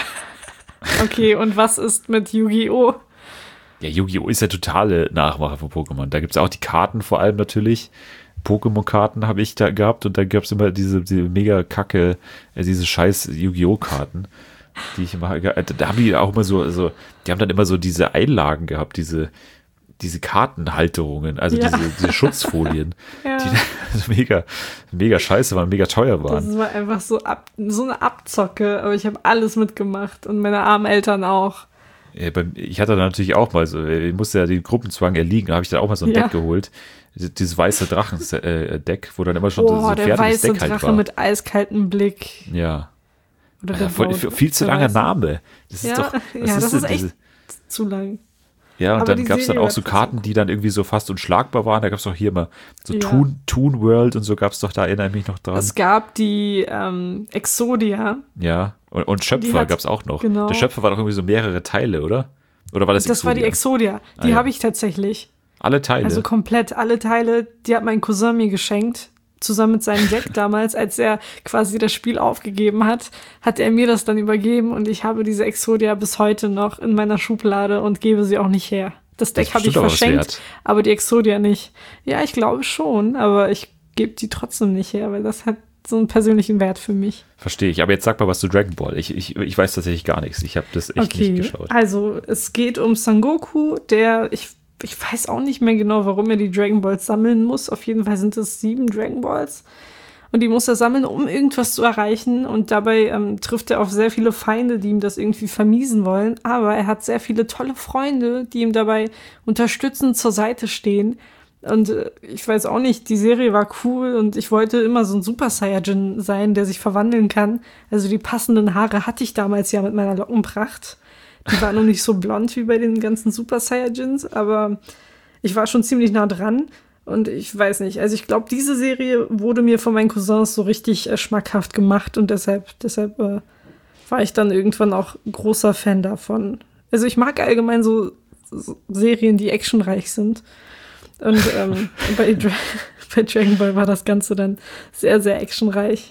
Okay, und was ist mit Yu-Gi-Oh? Ja, Yu-Gi-Oh! Ist ja totale Nachmache von Pokémon. Da gibt es auch die Karten vor allem natürlich. Pokémon-Karten habe ich da gehabt und da gab es immer diese, diese mega kacke, äh, diese scheiß Yu-Gi-Oh!-Karten, die ich immer, äh, da haben die auch immer so, so, die haben dann immer so diese Einlagen gehabt, diese, diese Kartenhalterungen, also Ja. diese, diese Schutzfolien, Ja. die also mega, mega scheiße waren, mega teuer waren. Das war einfach so, ab, so eine Abzocke, aber ich habe alles mitgemacht und meine armen Eltern auch. Ja, beim- Ich hatte da natürlich auch mal so, ich musste ja den Gruppenzwang erliegen, da habe ich dann auch mal so ein Ja. Deck geholt. Dieses weiße Drachen-Deck, wo dann immer schon so Oh, ein der fertiges weiße Deck halt Drache war. mit eiskaltem Blick. Ja. Oder Ja, der voll, Blaue- viel zu der langer weiße. Name. Das ist Ja, doch. ja, das denn ist echt diese- zu lang. Ja, und aber dann die gab es dann Serie auch war so trotzdem Karten, die dann irgendwie so fast unschlagbar waren. Da gab es doch hier mal so Ja. Toon, Toon World und so gab es doch, da erinnere ich mich noch dran. Es gab die ähm, Exodia. Ja. Und, und Die Schöpfer hat- gab es auch noch. genau. Der Schöpfer war doch irgendwie so mehrere Teile, oder? Oder war das Das war die Exodia? Exodia. Die Ah, ja. habe ich tatsächlich. Alle Teile. Also komplett alle Teile. Die hat mein Cousin mir geschenkt. Zusammen mit seinem Deck damals, als er quasi das Spiel aufgegeben hat, hat er mir das dann übergeben und ich habe diese Exodia bis heute noch in meiner Schublade und gebe sie auch nicht her. Das Deck ist habe ich bestimmt aber was verschenkt, wert. aber die Exodia nicht. Ja, ich glaube schon, aber ich gebe die trotzdem nicht her, weil das hat so einen persönlichen Wert für mich. Verstehe ich. Aber jetzt sag mal was zu Dragon Ball. Ich, ich, ich weiß tatsächlich gar nichts. Ich habe das echt Okay, nicht geschaut. also es geht um Son Goku, der, ich, ich weiß auch nicht mehr genau, warum er die Dragon Balls sammeln muss. Auf jeden Fall sind es sieben Dragon Balls. Und die muss er sammeln, um irgendwas zu erreichen. Und dabei ähm, trifft er auf sehr viele Feinde, die ihm das irgendwie vermiesen wollen. Aber er hat sehr viele tolle Freunde, die ihm dabei unterstützend zur Seite stehen. Und äh, ich weiß auch nicht, die Serie war cool und ich wollte immer so ein Super Saiyajin sein, der sich verwandeln kann. Also die passenden Haare hatte ich damals ja mit meiner Lockenpracht. Die war noch nicht so blond wie bei den ganzen Super Saiyajins, aber ich war schon ziemlich nah dran. Und ich weiß nicht, also ich glaube, diese Serie wurde mir von meinen Cousins so richtig äh, schmackhaft gemacht und deshalb, deshalb äh, war ich dann irgendwann auch großer Fan davon. Also ich mag allgemein so, so Serien, die actionreich sind. Und ähm, bei, Dra bei Dragon Ball war das Ganze dann sehr, sehr actionreich.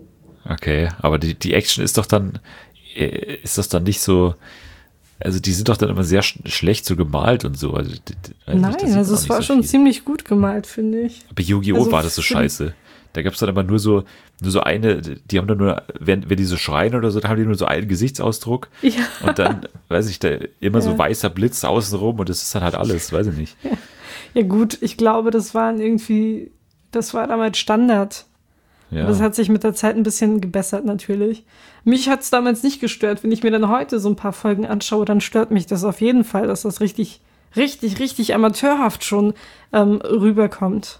Okay, aber die, die Action ist doch dann, äh, ist das dann nicht so, also die sind doch dann immer sehr sch schlecht so gemalt und so. Also, die, die, weiß Nein, nicht, da sieht man also auch es nicht war so schon viel. ziemlich gut gemalt, finde ich. Bei Yu-Gi-Oh! also War das so für die- scheiße. Da gab es dann immer nur so, nur so eine, die haben dann nur, wenn, wenn die so schreien oder so, dann haben die nur so einen Gesichtsausdruck Ja. und dann, weiß ich, da immer so Ja. weißer Blitz außenrum und das ist dann halt alles, weiß ich nicht. Ja gut, ich glaube, das waren irgendwie, das war damals Standard. Ja. Das hat sich mit der Zeit ein bisschen gebessert natürlich. Mich hat es damals nicht gestört. Wenn ich mir dann heute so ein paar Folgen anschaue, dann stört mich das auf jeden Fall, dass das richtig, richtig, richtig amateurhaft schon ähm, rüberkommt.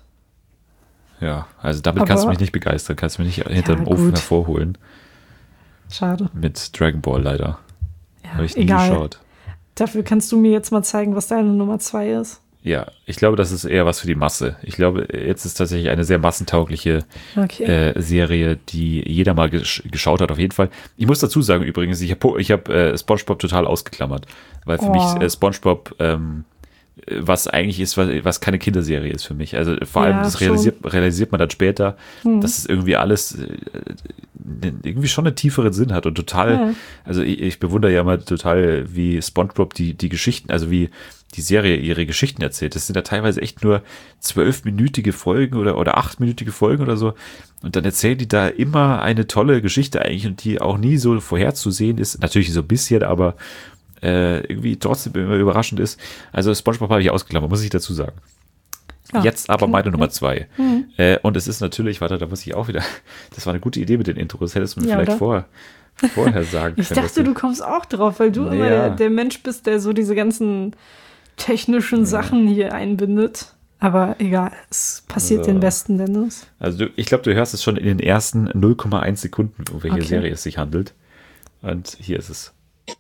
Ja, also damit kannst du Aber- mich nicht begeistern, kannst du mich nicht hinter dem Ofen gut. hervorholen. Schade. Mit Dragon Ball leider. Ja, Habe ich nie egal. geschaut. Dafür kannst du mir jetzt mal zeigen, was deine Nummer zwei ist. Ja, ich glaube, das ist eher was für die Masse. Ich glaube, jetzt ist tatsächlich eine sehr massentaugliche Okay. äh, Serie, die jeder mal gesch geschaut hat, auf jeden Fall. Ich muss dazu sagen übrigens, ich habe ich hab, äh, SpongeBob total ausgeklammert, weil für Oh. mich äh, SpongeBob ähm, äh, was eigentlich ist, was, was keine Kinderserie ist für mich. Also vor allem, Ja, das schon. realisiert, realisiert man dann später, Hm. dass es irgendwie alles äh, irgendwie schon einen tieferen Sinn hat und total, Ja. also ich, ich bewundere ja immer total, wie SpongeBob die, die Geschichten, also wie die Serie ihre Geschichten erzählt. Das sind ja teilweise echt nur zwölfminütige Folgen oder, oder achtminütige Folgen oder so. Und dann erzählen die da immer eine tolle Geschichte eigentlich und die auch nie so vorherzusehen ist. Natürlich so ein bisschen, aber äh, irgendwie trotzdem immer überraschend ist. Also SpongeBob habe ich ausgeklammert, muss ich dazu sagen. Ja, Jetzt aber okay. meine Nummer zwei. Mhm. Äh, und es ist natürlich, warte, da muss ich auch wieder, das war eine gute Idee mit den Intros, das hättest du mir Ja, vielleicht oder? vorher, vorher sagen Ich können. dass dachte, du kommst auch drauf, weil du immer Ja. der, der Mensch bist, der so diese ganzen technischen Sachen hier einbindet. Aber egal, es passiert Also- den Besten, Dennis. Also du, ich glaube, du hörst es schon in den ersten null Komma eins Sekunden, um welche Okay. Serie es sich handelt. Und hier ist es.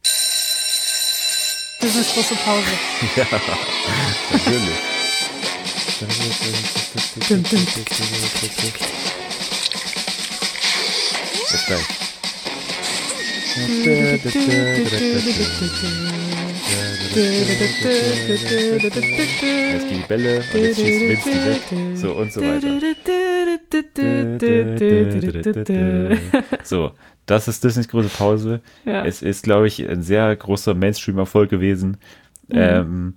Das ist große Pause. Natürlich. Dum, dum. Bis gleich. Jetzt gehen die Bälle und jetzt schießt Vince die weg. So und so weiter. So, das ist Disneys große Pause. Ja. Es ist, glaube ich, ein sehr großer Mainstream-Erfolg gewesen. Mhm. Ähm,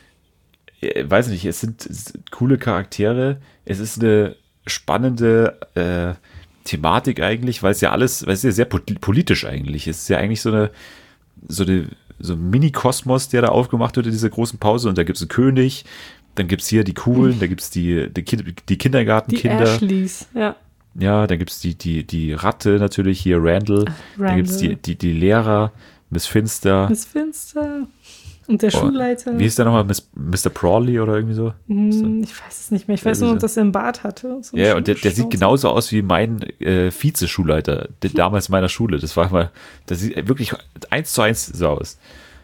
ich weiß nicht, es sind, es sind coole Charaktere. Es ist eine spannende äh, Thematik eigentlich, weil es ja alles, weil es ja sehr pol- politisch eigentlich ist. Es ist ja eigentlich so eine, so eine, so ein Mini-Kosmos, der da aufgemacht wird in dieser großen Pause. Und da gibt es einen König, dann gibt es hier die Coolen, da gibt es die, die, Kind, die Die Kindergartenkinder. Ashleys, ja. Ja, dann gibt es die, die, die Ratte natürlich, hier Randall. Dann gibt es die, die, die Lehrer, Miss Finster. Miss Finster. Und der Oh, Schulleiter. Wie ist der nochmal? Miss, Mister Prawley oder irgendwie so? Hm, ich weiß es nicht mehr. Ich weiß Ja, nur, diese- dass er einen Bart hatte. So einen Ja, und der, der Schnauze. sieht genauso aus wie mein äh, Vize-Schulleiter, der damals meiner Schule. Das war immer, das sieht wirklich eins zu eins so aus.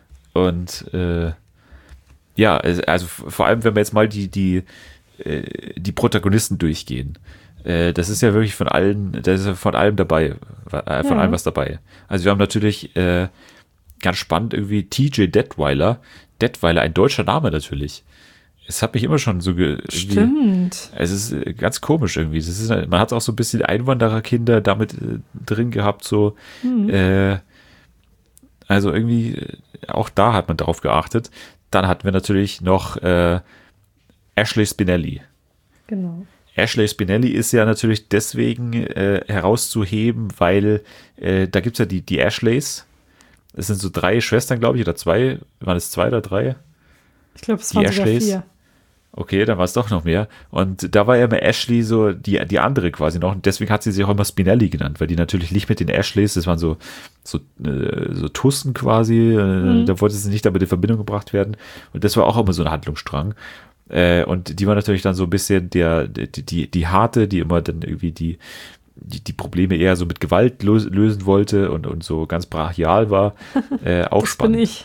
Und äh, ja, also also vor allem, wenn wir jetzt mal die, die, äh, die Protagonisten durchgehen. Äh, das ist ja wirklich von allen, da ist ja von allem dabei, äh, von Ja. allem was dabei. Also wir haben natürlich äh, ganz spannend irgendwie T J Detweiler. Detweiler, ein deutscher Name natürlich. Es hat mich immer schon so ge irgendwie- Stimmt. Es ist äh, ganz komisch irgendwie. Das ist, man hat auch so ein bisschen Einwandererkinder damit äh, drin gehabt, so. Äh, also irgendwie, äh, auch da hat man darauf geachtet. Dann hatten wir natürlich noch äh, Ashley Spinelli. Genau. Ashley Spinelli ist ja natürlich deswegen äh, herauszuheben, weil äh, da gibt es ja die, die Ashleys. Es sind so drei Schwestern, glaube ich, oder zwei. Waren es zwei oder drei? Ich glaube, es Die waren sogar Ashleys? vier. Okay, dann war es doch noch mehr. Und da war ja immer Ashley so die, die andere quasi noch. Und deswegen hat sie sich auch immer Spinelli genannt, weil die natürlich nicht mit den Ashleys, das waren so, so, äh, so Tussen quasi. Äh, Da wollte sie nicht damit in Verbindung gebracht werden. Und das war auch immer so ein Handlungsstrang. Äh, und die war natürlich dann so ein bisschen der, die, die, die harte, die immer dann irgendwie die, die, die Probleme eher so mit Gewalt los, lösen wollte und, und so ganz brachial war. Äh, auch Das spannend. bin ich.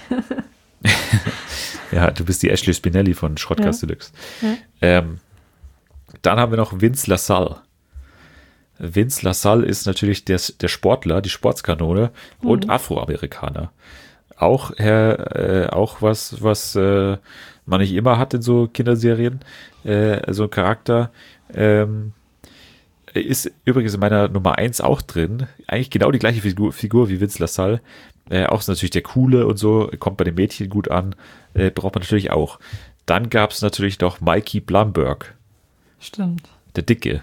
Ja, du bist die Ashley Spinelli von Schrottkast Ja. Deluxe. Ja. Ähm, dann haben wir noch Vince LaSalle. Vince LaSalle ist natürlich der, der Sportler, die Sportskanone und Afroamerikaner. Auch, äh, auch was, was äh, man nicht immer hat in so Kinderserien, äh, so ein Charakter. Ähm, ist übrigens in meiner Nummer eins auch drin. Eigentlich genau die gleiche Figur, Figur wie Vince LaSalle. Äh, auch ist natürlich der Coole und so, kommt bei den Mädchen gut an. Äh, braucht man natürlich auch. Dann gab es natürlich noch Mikey Blumberg, Stimmt. der Dicke.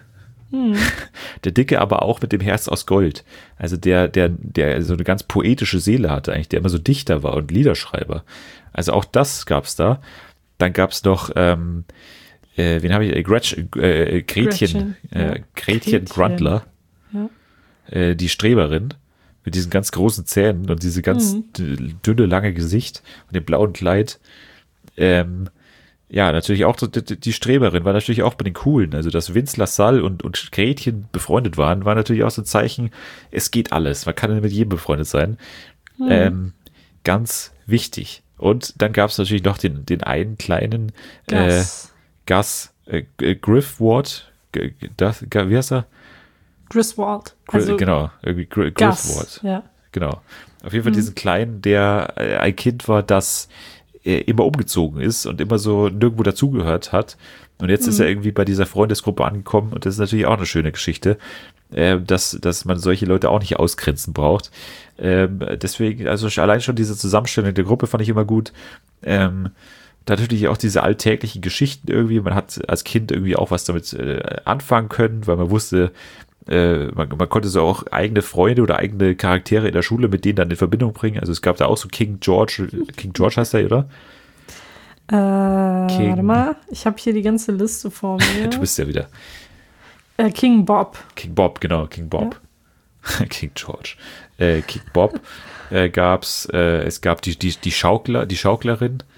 Der Dicke, aber auch mit dem Herz aus Gold. Also der, der, der so eine ganz poetische Seele hatte, eigentlich, der immer so Dichter war und Liederschreiber. Also auch das gab's da. Dann gab's noch, ähm, äh, wen habe ich? Äh, Gretch, äh, Gretchen, Gretchen, äh, ja. Gretchen Gretchen. Grundler, Ja. äh, die Streberin mit diesen ganz großen Zähnen und diese ganz d- dünne, lange Gesicht und dem blauen Kleid. Ähm, ja, natürlich auch so die, die Streberin war natürlich auch bei den Coolen. Also, dass Vince LaSalle und, und Gretchen befreundet waren, war natürlich auch so ein Zeichen, es geht alles. Man kann mit jedem befreundet sein. Ähm, ganz wichtig. Und dann gab es natürlich noch den, den einen kleinen Gus. äh, Gus äh, G- Griffward. G- G- das, G- wie heißt er? Griswold. Gr Also genau, irgendwie Gr Gus. Griffward. Ja. Genau. Auf jeden Fall diesen Kleinen, der äh, ein Kind war, das äh, immer umgezogen ist und immer so nirgendwo dazugehört hat. Und jetzt ist er irgendwie bei dieser Freundesgruppe angekommen und das ist natürlich auch eine schöne Geschichte, äh, dass, dass man solche Leute auch nicht ausgrenzen braucht. Ähm, deswegen, also allein schon diese Zusammenstellung der Gruppe fand ich immer gut. Ähm, natürlich auch diese alltäglichen Geschichten irgendwie. Man hat als Kind irgendwie auch was damit äh, anfangen können, weil man wusste, äh, man, man konnte so auch eigene Freunde oder eigene Charaktere in der Schule mit denen dann in Verbindung bringen. Also es gab da auch so King George, King George heißt der, oder? Äh, King. warte mal, ich habe hier die ganze Liste vor mir. Du bist ja wieder. äh, King Bob. King Bob, genau, King Bob. King George. Äh, King Bob äh, gab's, äh, es gab die, die, die Schaukler, die Schauklerin,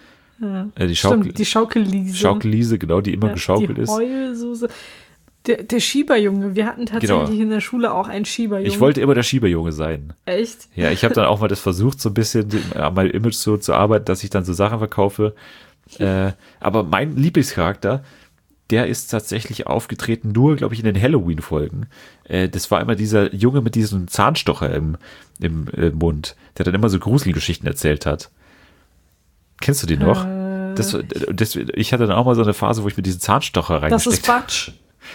Ja. Äh, die Schaukel, Stimmt, die Schaukelliese. Schaukelliese, genau, die immer ja, geschaukelt die ist. Heulsuse. Der, der Schieberjunge, wir hatten tatsächlich Genau. in der Schule auch einen Schieberjunge. Ich wollte immer der Schieberjunge sein. Echt? Ja, ich habe dann auch mal das versucht, so ein bisschen an meinem Image so zu arbeiten, dass ich dann so Sachen verkaufe. Äh, aber mein Lieblingscharakter, der ist tatsächlich aufgetreten, nur, glaube ich, in den Halloween-Folgen. Äh, das war immer dieser Junge mit diesem Zahnstocher im, im äh, Mund, der dann immer so Gruselgeschichten erzählt hat. Kennst du den noch? Äh, Das, das, ich hatte dann auch mal so eine Phase, wo ich mit diesem Zahnstocher Das reingesteckt ist Batsch.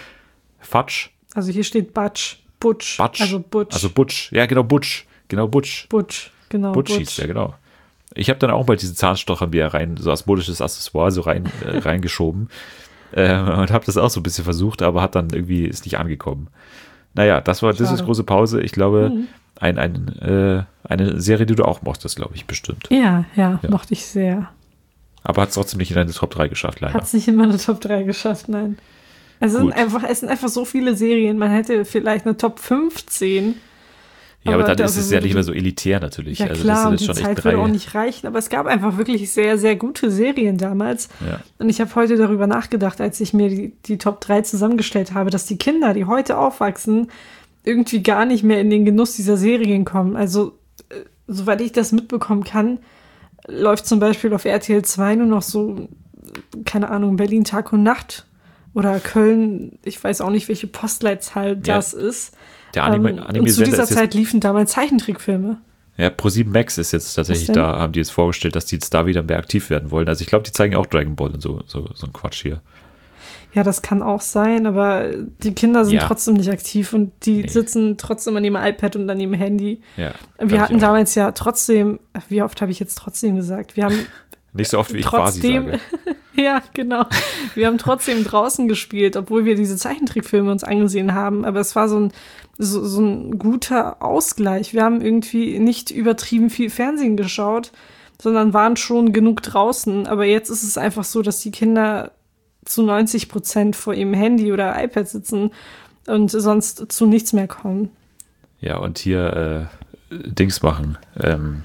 Fatsch? Also hier steht Batsch. Butch. Batsch. Also Butch. Also Butch. Ja, genau, Butch. Genau, Butch. Butch, genau. Butch hieß der, genau. Ich habe dann auch mal diesen Zahnstocher mir rein, so als modisches Accessoire so rein, äh, reingeschoben äh, und habe das auch so ein bisschen versucht, aber hat dann irgendwie, ist nicht angekommen. Naja, das war, das Schade. ist große Pause. Ich glaube, Mhm. ein, ein, äh, eine Serie, die du auch mochtest, glaube ich, bestimmt. Ja, ja, Ja. mochte ich sehr. Aber hat es trotzdem nicht in deine Top drei geschafft, leider. Hat es nicht in meine Top drei geschafft, nein. Es sind, Gut. einfach, es sind einfach so viele Serien. Man hätte vielleicht eine Top fünfzehn. Ja, aber, aber dann ist dafür es ja würde nicht mehr die- so elitär natürlich. Ja also klar, das und ist die schon Zeit echt würde drei. auch nicht reichen. Aber es gab einfach wirklich sehr, sehr gute Serien damals. Ja. Und ich habe heute darüber nachgedacht, als ich mir die, die Top drei zusammengestellt habe, dass die Kinder, die heute aufwachsen, irgendwie gar nicht mehr in den Genuss dieser Serien kommen. Also, äh, soweit ich das mitbekommen kann, läuft zum Beispiel auf R T L zwei nur noch so, keine Ahnung, Berlin Tag und Nacht oder Köln, ich weiß auch nicht, welche Postleitzahl Ja. das ist. Der Anime, Ähm, und zu Anime-Sender dieser ist jetzt, Zeit liefen damals Zeichentrickfilme. ja, ProSieben Max ist jetzt tatsächlich Was denn? da, haben die jetzt vorgestellt, dass die jetzt da wieder mehr aktiv werden wollen. Also ich glaube, die zeigen auch Dragon Ball und so, so, so ein Quatsch hier. Ja, das kann auch sein, aber die Kinder sind Ja. trotzdem nicht aktiv und die Nee. sitzen trotzdem an ihrem iPad und an ihrem Handy. Ja, Wir glaub hatten ich auch. damals ja trotzdem, wie oft habe ich jetzt trotzdem gesagt? Wir haben Nicht so oft, wie ich quasi trotzdem, sage. ja, genau. Wir haben trotzdem draußen gespielt, obwohl wir diese Zeichentrickfilme uns angesehen haben. Aber es war so ein, so, so ein guter Ausgleich. Wir haben irgendwie nicht übertrieben viel Fernsehen geschaut, sondern waren schon genug draußen. Aber jetzt ist es einfach so, dass die Kinder zu neunzig Prozent vor ihrem Handy oder iPad sitzen und sonst zu nichts mehr kommen. Ja, und hier äh, Dings machen. Ähm,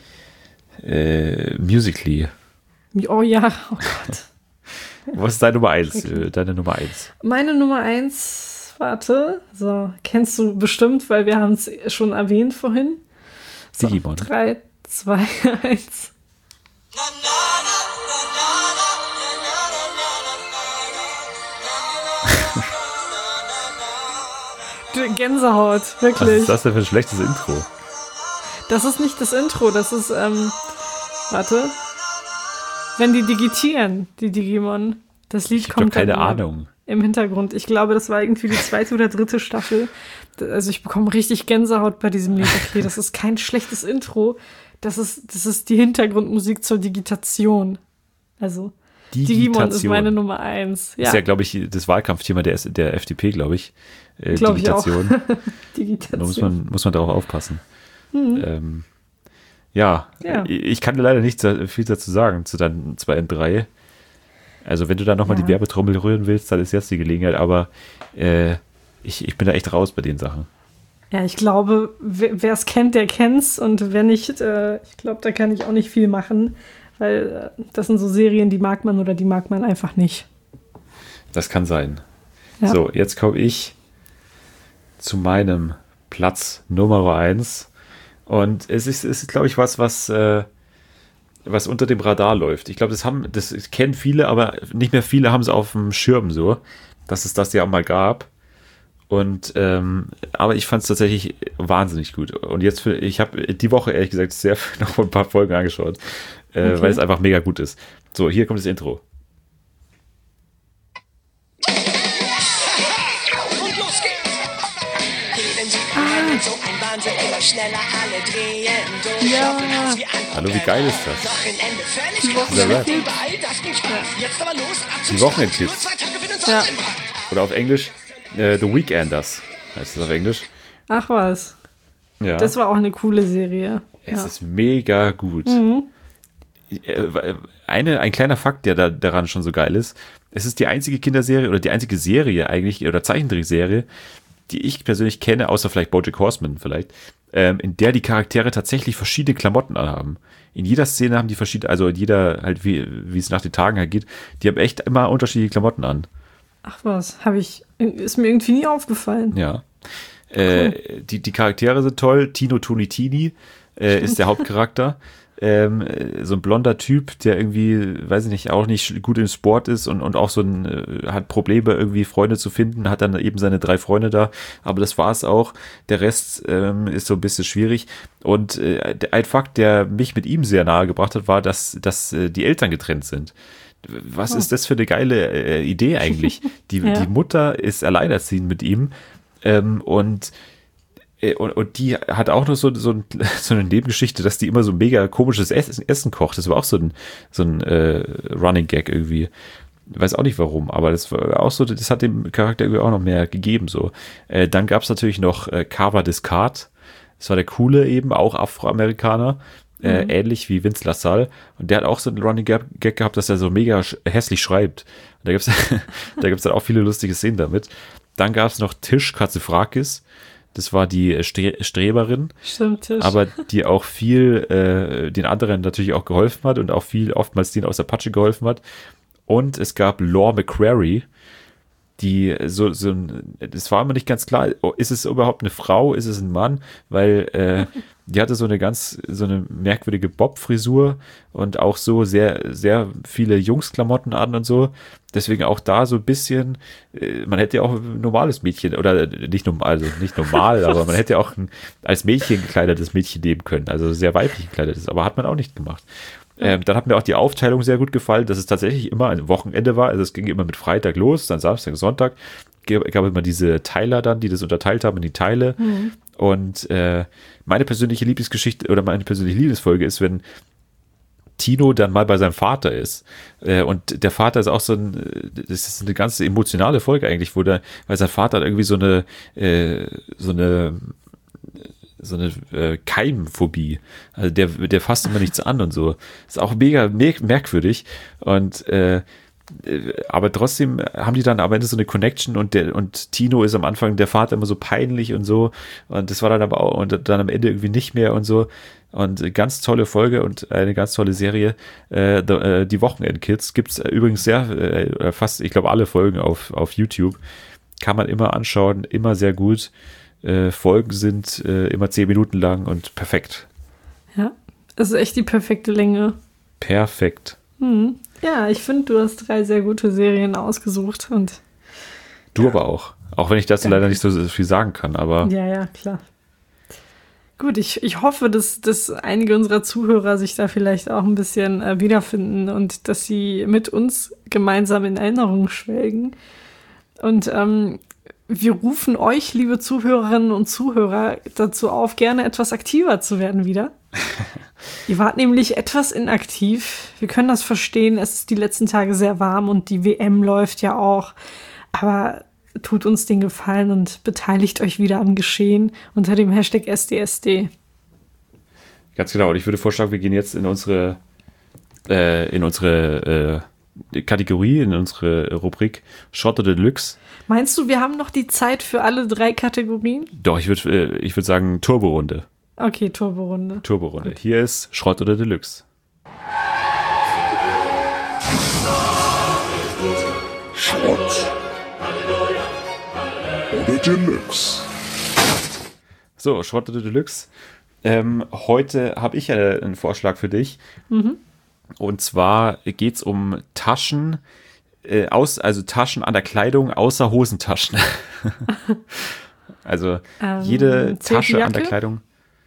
äh, Musical.ly. Oh ja, oh Gott. Was ist deine Nummer eins? Schrecklich. Äh, Deine Nummer eins. Meine Nummer eins, warte, so, kennst du bestimmt, weil wir haben es schon erwähnt vorhin. So, Digimon. drei, zwei, eins. Gänsehaut, Was wirklich. ist das denn für ein schlechtes Intro? Das ist nicht das Intro, das ist, ähm, warte. Wenn die digitieren, die Digimon. Das Lied Ich habe doch kommt dann keine immer Ahnung. im Hintergrund. Ich glaube, das war irgendwie die zweite oder dritte Staffel. Also ich bekomme richtig Gänsehaut bei diesem Lied. Okay, das ist kein schlechtes Intro. Das ist, das ist die Hintergrundmusik zur Digitation. Also Digimon ist meine Nummer eins. Ja, Ist ja, glaube ich, das Wahlkampfthema der, S- der F D P, glaube ich. Äh, Glaub ich auch. Digitation. Digitation. Da muss man, muss man darauf aufpassen. Ähm, ja, Ja. ich ich kann dir leider nicht so viel dazu sagen, zu deinen zwei und drei. Also wenn du da nochmal Ja. die Werbetrommel rühren willst, dann ist jetzt die Gelegenheit, aber äh, ich, ich bin da echt raus bei den Sachen. Ja, ich glaube, wer es kennt, der kennt's. Und wer nicht, äh, ich glaube, da kann ich auch nicht viel machen. Weil äh, das sind so Serien, die mag man oder die mag man einfach nicht. Das kann sein. Ja. So, jetzt komme ich zu meinem Platz Nummer eins. Und es ist, es ist glaube ich, was, was, äh, was unter dem Radar läuft. Ich glaube, das haben, das kennen viele, aber nicht mehr viele haben es auf dem Schirm so, dass es das ja auch mal gab. Und ähm, aber ich fand es tatsächlich wahnsinnig gut. Und jetzt, für, ich habe die Woche ehrlich gesagt sehr noch ein paar Folgen angeschaut, äh, Okay. weil es einfach mega gut ist. So, hier kommt das Intro. Und los geht's! Geben Sie rein, so ein Wahnsinn, immer schneller alle drehen durch. Ja. Laufen aus wie ein Hallo, wie geil ist das? Wochenende völlig Die krass. Wochenende. Überall das ging Spaß. Jetzt aber los, ab zum Die Wochenendkids. Start. Nur zwei Tage für den Ja. September. Oder auf Englisch äh, The Weekenders heißt es auf Englisch. Ach was. Ja. Das war auch eine coole Serie. Es Ja. ist mega gut. Äh, Eine, ein kleiner Fakt, der da, daran schon so geil ist, es ist die einzige Kinderserie oder die einzige Serie eigentlich, oder Zeichentrickserie, die ich persönlich kenne, außer vielleicht BoJack Horseman vielleicht, ähm, in der die Charaktere tatsächlich verschiedene Klamotten anhaben. In jeder Szene haben die verschiedene, also in jeder halt, wie, wie es nach den Tagen halt geht, die haben echt immer unterschiedliche Klamotten an. Ach was, habe ich, ist mir irgendwie nie aufgefallen. Ja. Äh, cool. die, die Charaktere sind toll. Tino Tonitini äh, ist der Hauptcharakter. Ähm, so ein blonder Typ, der irgendwie, weiß ich nicht, auch nicht gut im Sport ist und, und auch so ein, äh, hat Probleme, irgendwie Freunde zu finden, hat dann eben seine drei Freunde da, aber das war es auch. Der Rest ähm, ist so ein bisschen schwierig. Und äh, ein Fakt, der mich mit ihm sehr nahe gebracht hat, war, dass, dass äh, die Eltern getrennt sind. Was oh. ist das für eine geile äh, Idee eigentlich? Die, ja. die Mutter ist alleinerziehend mit ihm ähm, und Und, und die hat auch noch so, so, ein, so eine Nebengeschichte, dass die immer so mega komisches Essen, Essen kocht. Das war auch so ein, so ein äh, Running Gag irgendwie. Ich weiß auch nicht warum, aber das war auch so, das hat dem Charakter irgendwie auch noch mehr gegeben. So. Äh, dann gab es natürlich noch äh, Carver Descartes. Das war der Coole eben, auch Afroamerikaner. Äh, mhm. Ähnlich wie Vince LaSalle. Und der hat auch so einen Running Gag gehabt, dass er so mega sch- hässlich schreibt. Und da gibt's da gibt's dann auch viele lustige Szenen damit. Dann gab es noch Tish Katsifrakis. Das war die Stre- Streberin, Stimmt, aber die auch viel äh, den anderen natürlich auch geholfen hat und auch viel oftmals denen aus der Patsche geholfen hat. Und es gab Laura McQuarrie, die so, so ein, das war immer nicht ganz klar, ist es überhaupt eine Frau, ist es ein Mann, weil äh, die hatte so eine ganz, so eine merkwürdige Bob-Frisur und auch so sehr, sehr viele Jungsklamotten an und so. Deswegen auch da so ein bisschen, äh, man hätte ja auch ein normales Mädchen, oder nicht normal, also nicht normal, aber man hätte ja auch ein, als Mädchen gekleidetes Mädchen nehmen können, also sehr weiblich gekleidetes, aber hat man auch nicht gemacht. Ähm, dann hat mir auch die Aufteilung sehr gut gefallen, dass es tatsächlich immer ein Wochenende war, also es ging immer mit Freitag los, dann Samstag, Sonntag, gab, gab immer diese Teiler dann, die das unterteilt haben in die Teile. Mhm. Und äh, meine persönliche Lieblingsgeschichte oder meine persönliche Lieblingsfolge ist, wenn Tino dann mal bei seinem Vater ist. Äh, und der Vater ist auch so ein, das ist eine ganz emotionale Folge eigentlich, wo der, weil sein Vater hat irgendwie so eine, äh, so eine, so eine äh, Keimphobie. Also der, der fasst immer nichts an und so. Ist auch mega mer- merkwürdig. Und äh, aber trotzdem haben die dann am Ende so eine Connection und der und Tino ist am Anfang der Vater immer so peinlich und so und das war dann aber auch und dann am Ende irgendwie nicht mehr und so und ganz tolle Folge und eine ganz tolle Serie. Äh, the, äh, die Wochenend-Kids gibt's übrigens sehr äh, fast, ich glaube alle Folgen auf auf YouTube, kann man immer anschauen, immer sehr gut. Äh, Folgen sind äh, immer zehn Minuten lang und perfekt. Ja, das ist echt die perfekte Länge. Perfekt. Hm. Ja, ich finde, du hast drei sehr gute Serien ausgesucht und du ja. aber auch. Auch wenn ich dazu Danke. leider nicht so viel sagen kann, aber. Ja, ja, klar. Gut, ich, ich hoffe, dass, dass einige unserer Zuhörer sich da vielleicht auch ein bisschen äh, wiederfinden und dass sie mit uns gemeinsam in Erinnerung schwelgen. Und ähm, wir rufen euch, liebe Zuhörerinnen und Zuhörer, dazu auf, gerne etwas aktiver zu werden wieder. Ihr wart nämlich etwas inaktiv. Wir können das verstehen. Es ist die letzten Tage sehr warm und die W M läuft ja auch. Aber tut uns den Gefallen und beteiligt euch wieder am Geschehen unter dem Hashtag S D S D. Ganz genau. Und ich würde vorschlagen, wir gehen jetzt in unsere, äh, in unsere äh, Kategorie, in unsere Rubrik Shot of the Deluxe. Meinst du, wir haben noch die Zeit für alle drei Kategorien? Doch, ich würde äh, ich würd sagen Turbo-Runde. Okay, Turbo-Runde. Turbo-Runde. Gut. Hier ist Schrott oder Deluxe. Schrott oder Deluxe. So, Schrott oder Deluxe. Ähm, heute habe ich äh, einen Vorschlag für dich. Mhm. Und zwar geht es um Taschen, äh, aus, also Taschen an der Kleidung außer Hosentaschen. Also ähm, jede Tasche an der Kleidung.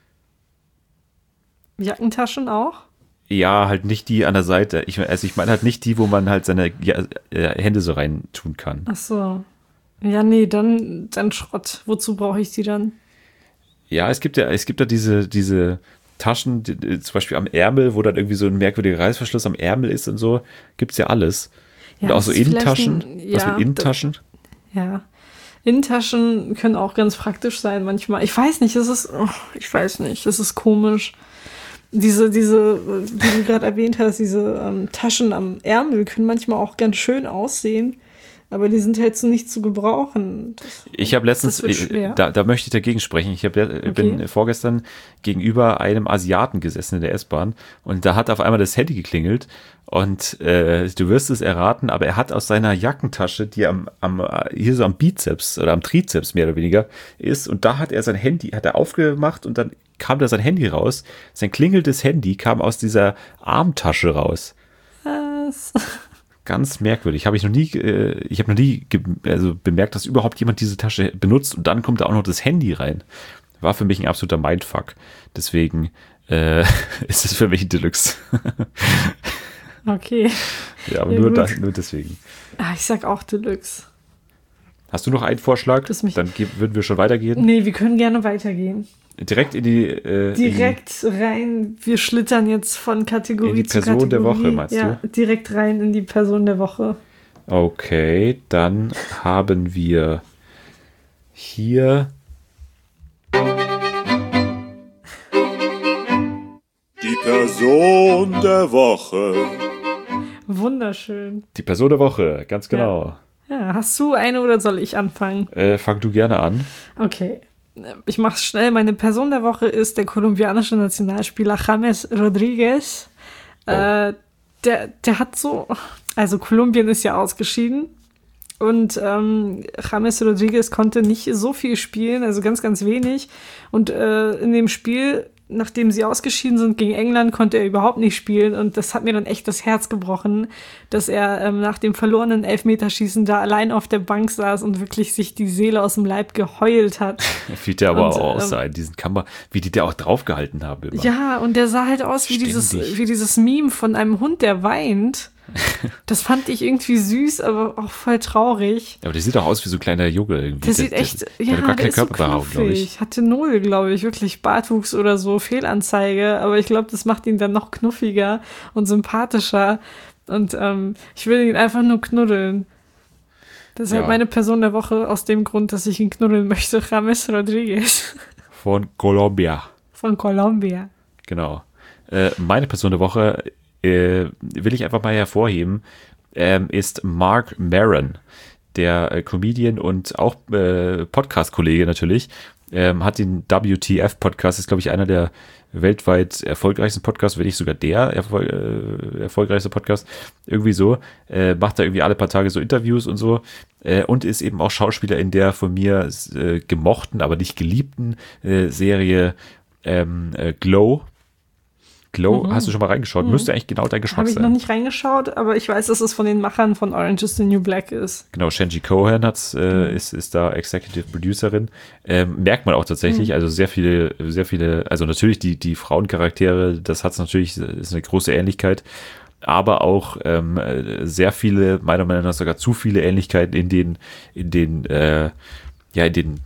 Jackentaschen auch? Ja, halt nicht die an der Seite. Ich, also ich meine halt nicht die, wo man halt seine ja, äh, Hände so rein tun kann. Ach so. Ja, nee, dann, dann Schrott. Wozu brauche ich die dann? Ja, es gibt ja, es gibt ja diese, diese Taschen, die, die, zum Beispiel am Ärmel, wo dann irgendwie so ein merkwürdiger Reißverschluss am Ärmel ist und so. Gibt's ja alles. Ja, und auch so Innentaschen. Ein, ja, was mit Innentaschen? Das, ja. Innentaschen können auch ganz praktisch sein manchmal. Ich weiß nicht, es ist, oh, ich weiß nicht, es ist komisch. Diese, diese, wie du gerade erwähnt hast, diese ähm, Taschen am Ärmel können manchmal auch ganz schön aussehen. Aber die sind halt so nicht zu gebrauchen. Das, Ich habe letztens, das wird schwer. da, da möchte ich dagegen sprechen. Ich hab, okay. bin vorgestern gegenüber einem Asiaten gesessen in der S-Bahn und da hat auf einmal das Handy geklingelt und äh, du wirst es erraten, aber er hat aus seiner Jackentasche, die am, am hier so am Bizeps oder am Trizeps mehr oder weniger ist, und da hat er sein Handy, hat er aufgemacht und dann kam da sein Handy raus. Sein klingelndes Handy kam aus dieser Armtasche raus. Was? Ganz merkwürdig. Habe ich noch nie, äh, ich habe noch nie ge- also bemerkt, dass überhaupt jemand diese Tasche benutzt und dann kommt da auch noch das Handy rein. War für mich ein absoluter Mindfuck. Deswegen äh, ist es für mich ein Deluxe. Okay. Ja, aber Ja, nur, gut. da, nur deswegen. Ah, ich sag auch Deluxe. Hast du noch einen Vorschlag? Das mich- Dann ge- würden wir schon weitergehen. Nee, wir können gerne weitergehen. Direkt in die, äh, Direkt rein. Wir schlittern jetzt von Kategorie In die zu Person der Kategorie. Woche, meinst ja, du? Direkt rein in die Person der Woche. In die, okay, dann haben wir hier Die Person der Woche. Wunderschön. die Person der Woche, ganz genau. Ja, hast du eine oder soll ich anfangen? Äh, fang du gerne an. Okay. Ich mach's schnell. Meine Person der Woche ist der kolumbianische Nationalspieler James Rodriguez. Oh. Äh, der, der hat so, also Kolumbien ist ja ausgeschieden und ähm, James Rodriguez konnte nicht so viel spielen, also ganz, ganz wenig. Und äh, in dem Spiel, nachdem sie ausgeschieden sind gegen England, konnte er überhaupt nicht spielen. Und das hat mir dann echt das Herz gebrochen, dass er ähm, nach dem verlorenen Elfmeterschießen da allein auf der Bank saß und wirklich sich die Seele aus dem Leib geheult hat. Wie der aber Und, auch ähm, aussah in diesen Kamera, wie die der auch draufgehalten haben immer. Ja, und der sah halt aus wie dieses, Ständig. wie dieses Meme von einem Hund, der weint. Das fand ich irgendwie süß, aber auch voll traurig. Aber der sieht auch aus wie so ein kleiner Junge irgendwie. Der sieht echt, der, der ja, hat gar der keine ist so Körperbehaarung, glaube ich. knuffig. Hatte null, glaube ich, wirklich Bartwuchs oder so, Fehlanzeige. Aber ich glaube, das macht ihn dann noch knuffiger und sympathischer. Und ähm, ich will ihn einfach nur knuddeln. Deshalb Ja. meine Person der Woche aus dem Grund, dass ich ihn knuddeln möchte, James Rodriguez Von Colombia. von Colombia. Genau. Äh, meine Person der Woche äh, will ich einfach mal hervorheben, ähm, ist Mark Maron, der äh, Comedian und auch äh, Podcast-Kollege natürlich. Ähm, hat den W T F-Podcast, ist glaube ich einer der weltweit erfolgreichsten Podcasts, wenn nicht sogar der erfol äh, erfolgreichste Podcast, irgendwie so, äh, macht da irgendwie alle paar Tage so Interviews und so, äh, und ist eben auch Schauspieler in der von mir äh, gemochten, aber nicht geliebten äh, Serie ähm, äh, Glow. Glow, Mhm. hast du schon mal reingeschaut? Mhm. Müsste eigentlich genau dein Geschmack Habe ich sein. noch nicht reingeschaut, aber ich weiß, dass es von den Machern von Orange is the New Black ist. Genau, Shenji Cohen hat's, äh, Mhm. ist, ist da Executive Producerin. Ähm, merkt man auch tatsächlich, Mhm. also sehr viele, sehr viele, also natürlich die, die Frauencharaktere, das hat's natürlich, ist eine große Ähnlichkeit, aber auch ähm, äh, sehr viele, meiner Meinung nach sogar zu viele Ähnlichkeiten in den, in den, äh, ja, in den,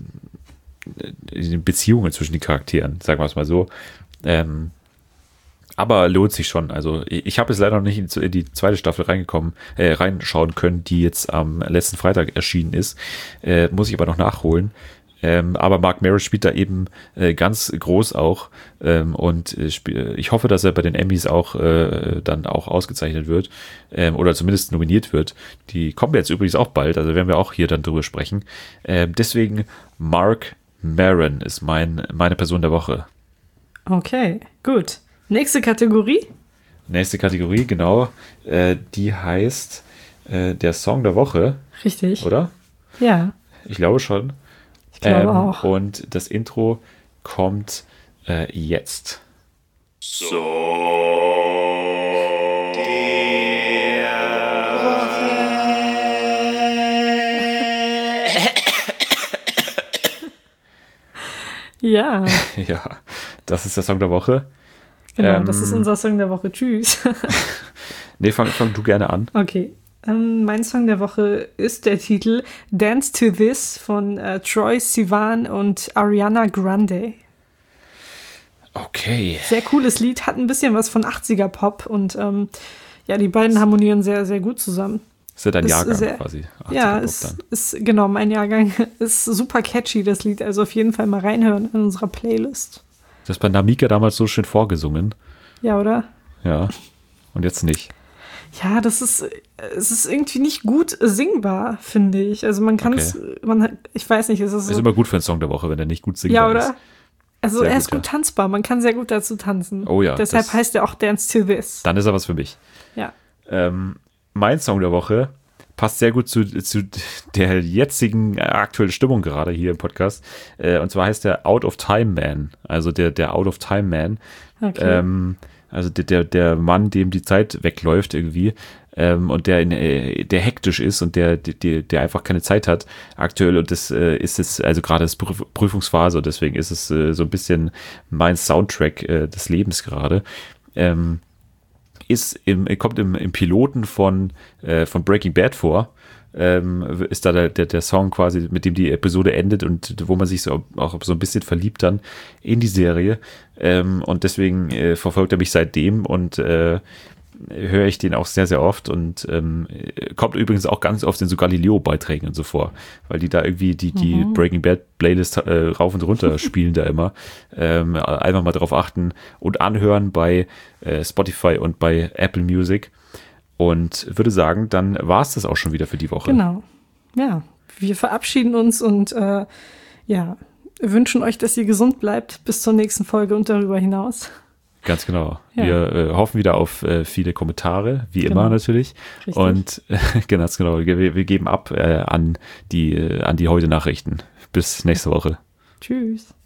in den Beziehungen zwischen den Charakteren, sagen wir es mal so. Ähm, aber lohnt sich schon. Also ich, ich habe jetzt leider noch nicht in die zweite Staffel reingekommen, äh, reinschauen können, die jetzt am letzten Freitag erschienen ist. Äh, muss ich aber noch nachholen. Ähm, aber Mark Maron spielt da eben äh, ganz groß auch. Ähm, und äh, spiel, ich hoffe, dass er bei den Emmys auch äh, dann auch ausgezeichnet wird. Ähm, oder zumindest nominiert wird. Die kommen jetzt übrigens auch bald. Also werden wir auch hier dann drüber sprechen. Ähm, deswegen Mark Maron ist mein, meine Person der Woche. Okay, gut. Nächste Kategorie. Nächste Kategorie, genau. Äh, die heißt äh, der Song der Woche, Richtig. oder? Ja, Ich glaube schon. ich glaube auch. Und das Intro kommt äh, jetzt. Ja, Ja, das ist der Song der Woche. genau, Ähm, das ist unser Song der Woche. Tschüss. Nee, fang, fang du gerne an. Okay. Ähm, mein Song der Woche ist der Titel Dance to This von äh, Troye Sivan und Ariana Grande. Okay. Sehr cooles Lied, hat ein bisschen was von achtziger Pop und ähm, ja, die beiden harmonieren sehr, sehr gut zusammen. Ist ja dein Ist Jahrgang sehr- quasi. Ja, achtziger ist, Pop dann. ist genau mein Jahrgang. Ist super catchy, das Lied. Also auf jeden Fall mal reinhören in unserer Playlist. Das ist bei Namika damals so schön vorgesungen. Ja, oder? Ja. Und jetzt nicht. Ja, das ist, es ist irgendwie nicht gut singbar, finde ich. Also man kann es, man hat, ich weiß nicht, es ist so. Ist immer gut für einen Song der Woche, wenn der nicht gut singbar Ja, oder? ist. Also Sehr er gut, ist gut ja. tanzbar, man kann sehr gut dazu tanzen. Oh ja, Deshalb das- heißt er auch Dance to This. Dann ist er was für mich. Ja. Ähm, mein Song der Woche passt sehr gut zu, zu der jetzigen äh, aktuellen Stimmung gerade hier im Podcast. Äh, und zwar heißt der Out of Time Man. Also der, der Out of Time Man. Okay. Ähm, also der, der, der Mann, dem die Zeit wegläuft irgendwie. Ähm, und der, in, äh, der hektisch ist und der, der, der einfach keine Zeit hat aktuell. Und das äh, ist jetzt, also gerade das Prüf- Prüfungsphase. Und deswegen ist es äh, so ein bisschen mein Soundtrack äh, des Lebens gerade. Ähm, ist im, kommt im, im Piloten von, äh, von Breaking Bad vor. Ähm, ist da der, der, der Song quasi, mit dem die Episode endet und wo man sich so auch so ein bisschen verliebt dann in die Serie. Ähm, und deswegen äh, verfolgt er mich seitdem und äh, höre ich den auch sehr, sehr oft und ähm, kommt übrigens auch ganz oft in so Galileo-Beiträgen und so vor, weil die da irgendwie die, die Mhm. Breaking Bad Playlist äh, rauf und runter spielen da immer. Ähm, einfach mal drauf achten und anhören bei äh, Spotify und bei Apple Music. Und würde sagen, dann war es das auch schon wieder für die Woche. Genau. Ja, wir verabschieden uns und äh, ja, wünschen euch, dass ihr gesund bleibt bis zur nächsten Folge und darüber hinaus. Ganz genau. Ja. Wir äh, hoffen wieder auf äh, viele Kommentare, wie Genau. immer natürlich. Richtig. Und äh, ganz genau, wir, wir geben ab äh, an die, äh, an die Heute-Nachrichten. Bis nächste Woche. Tschüss.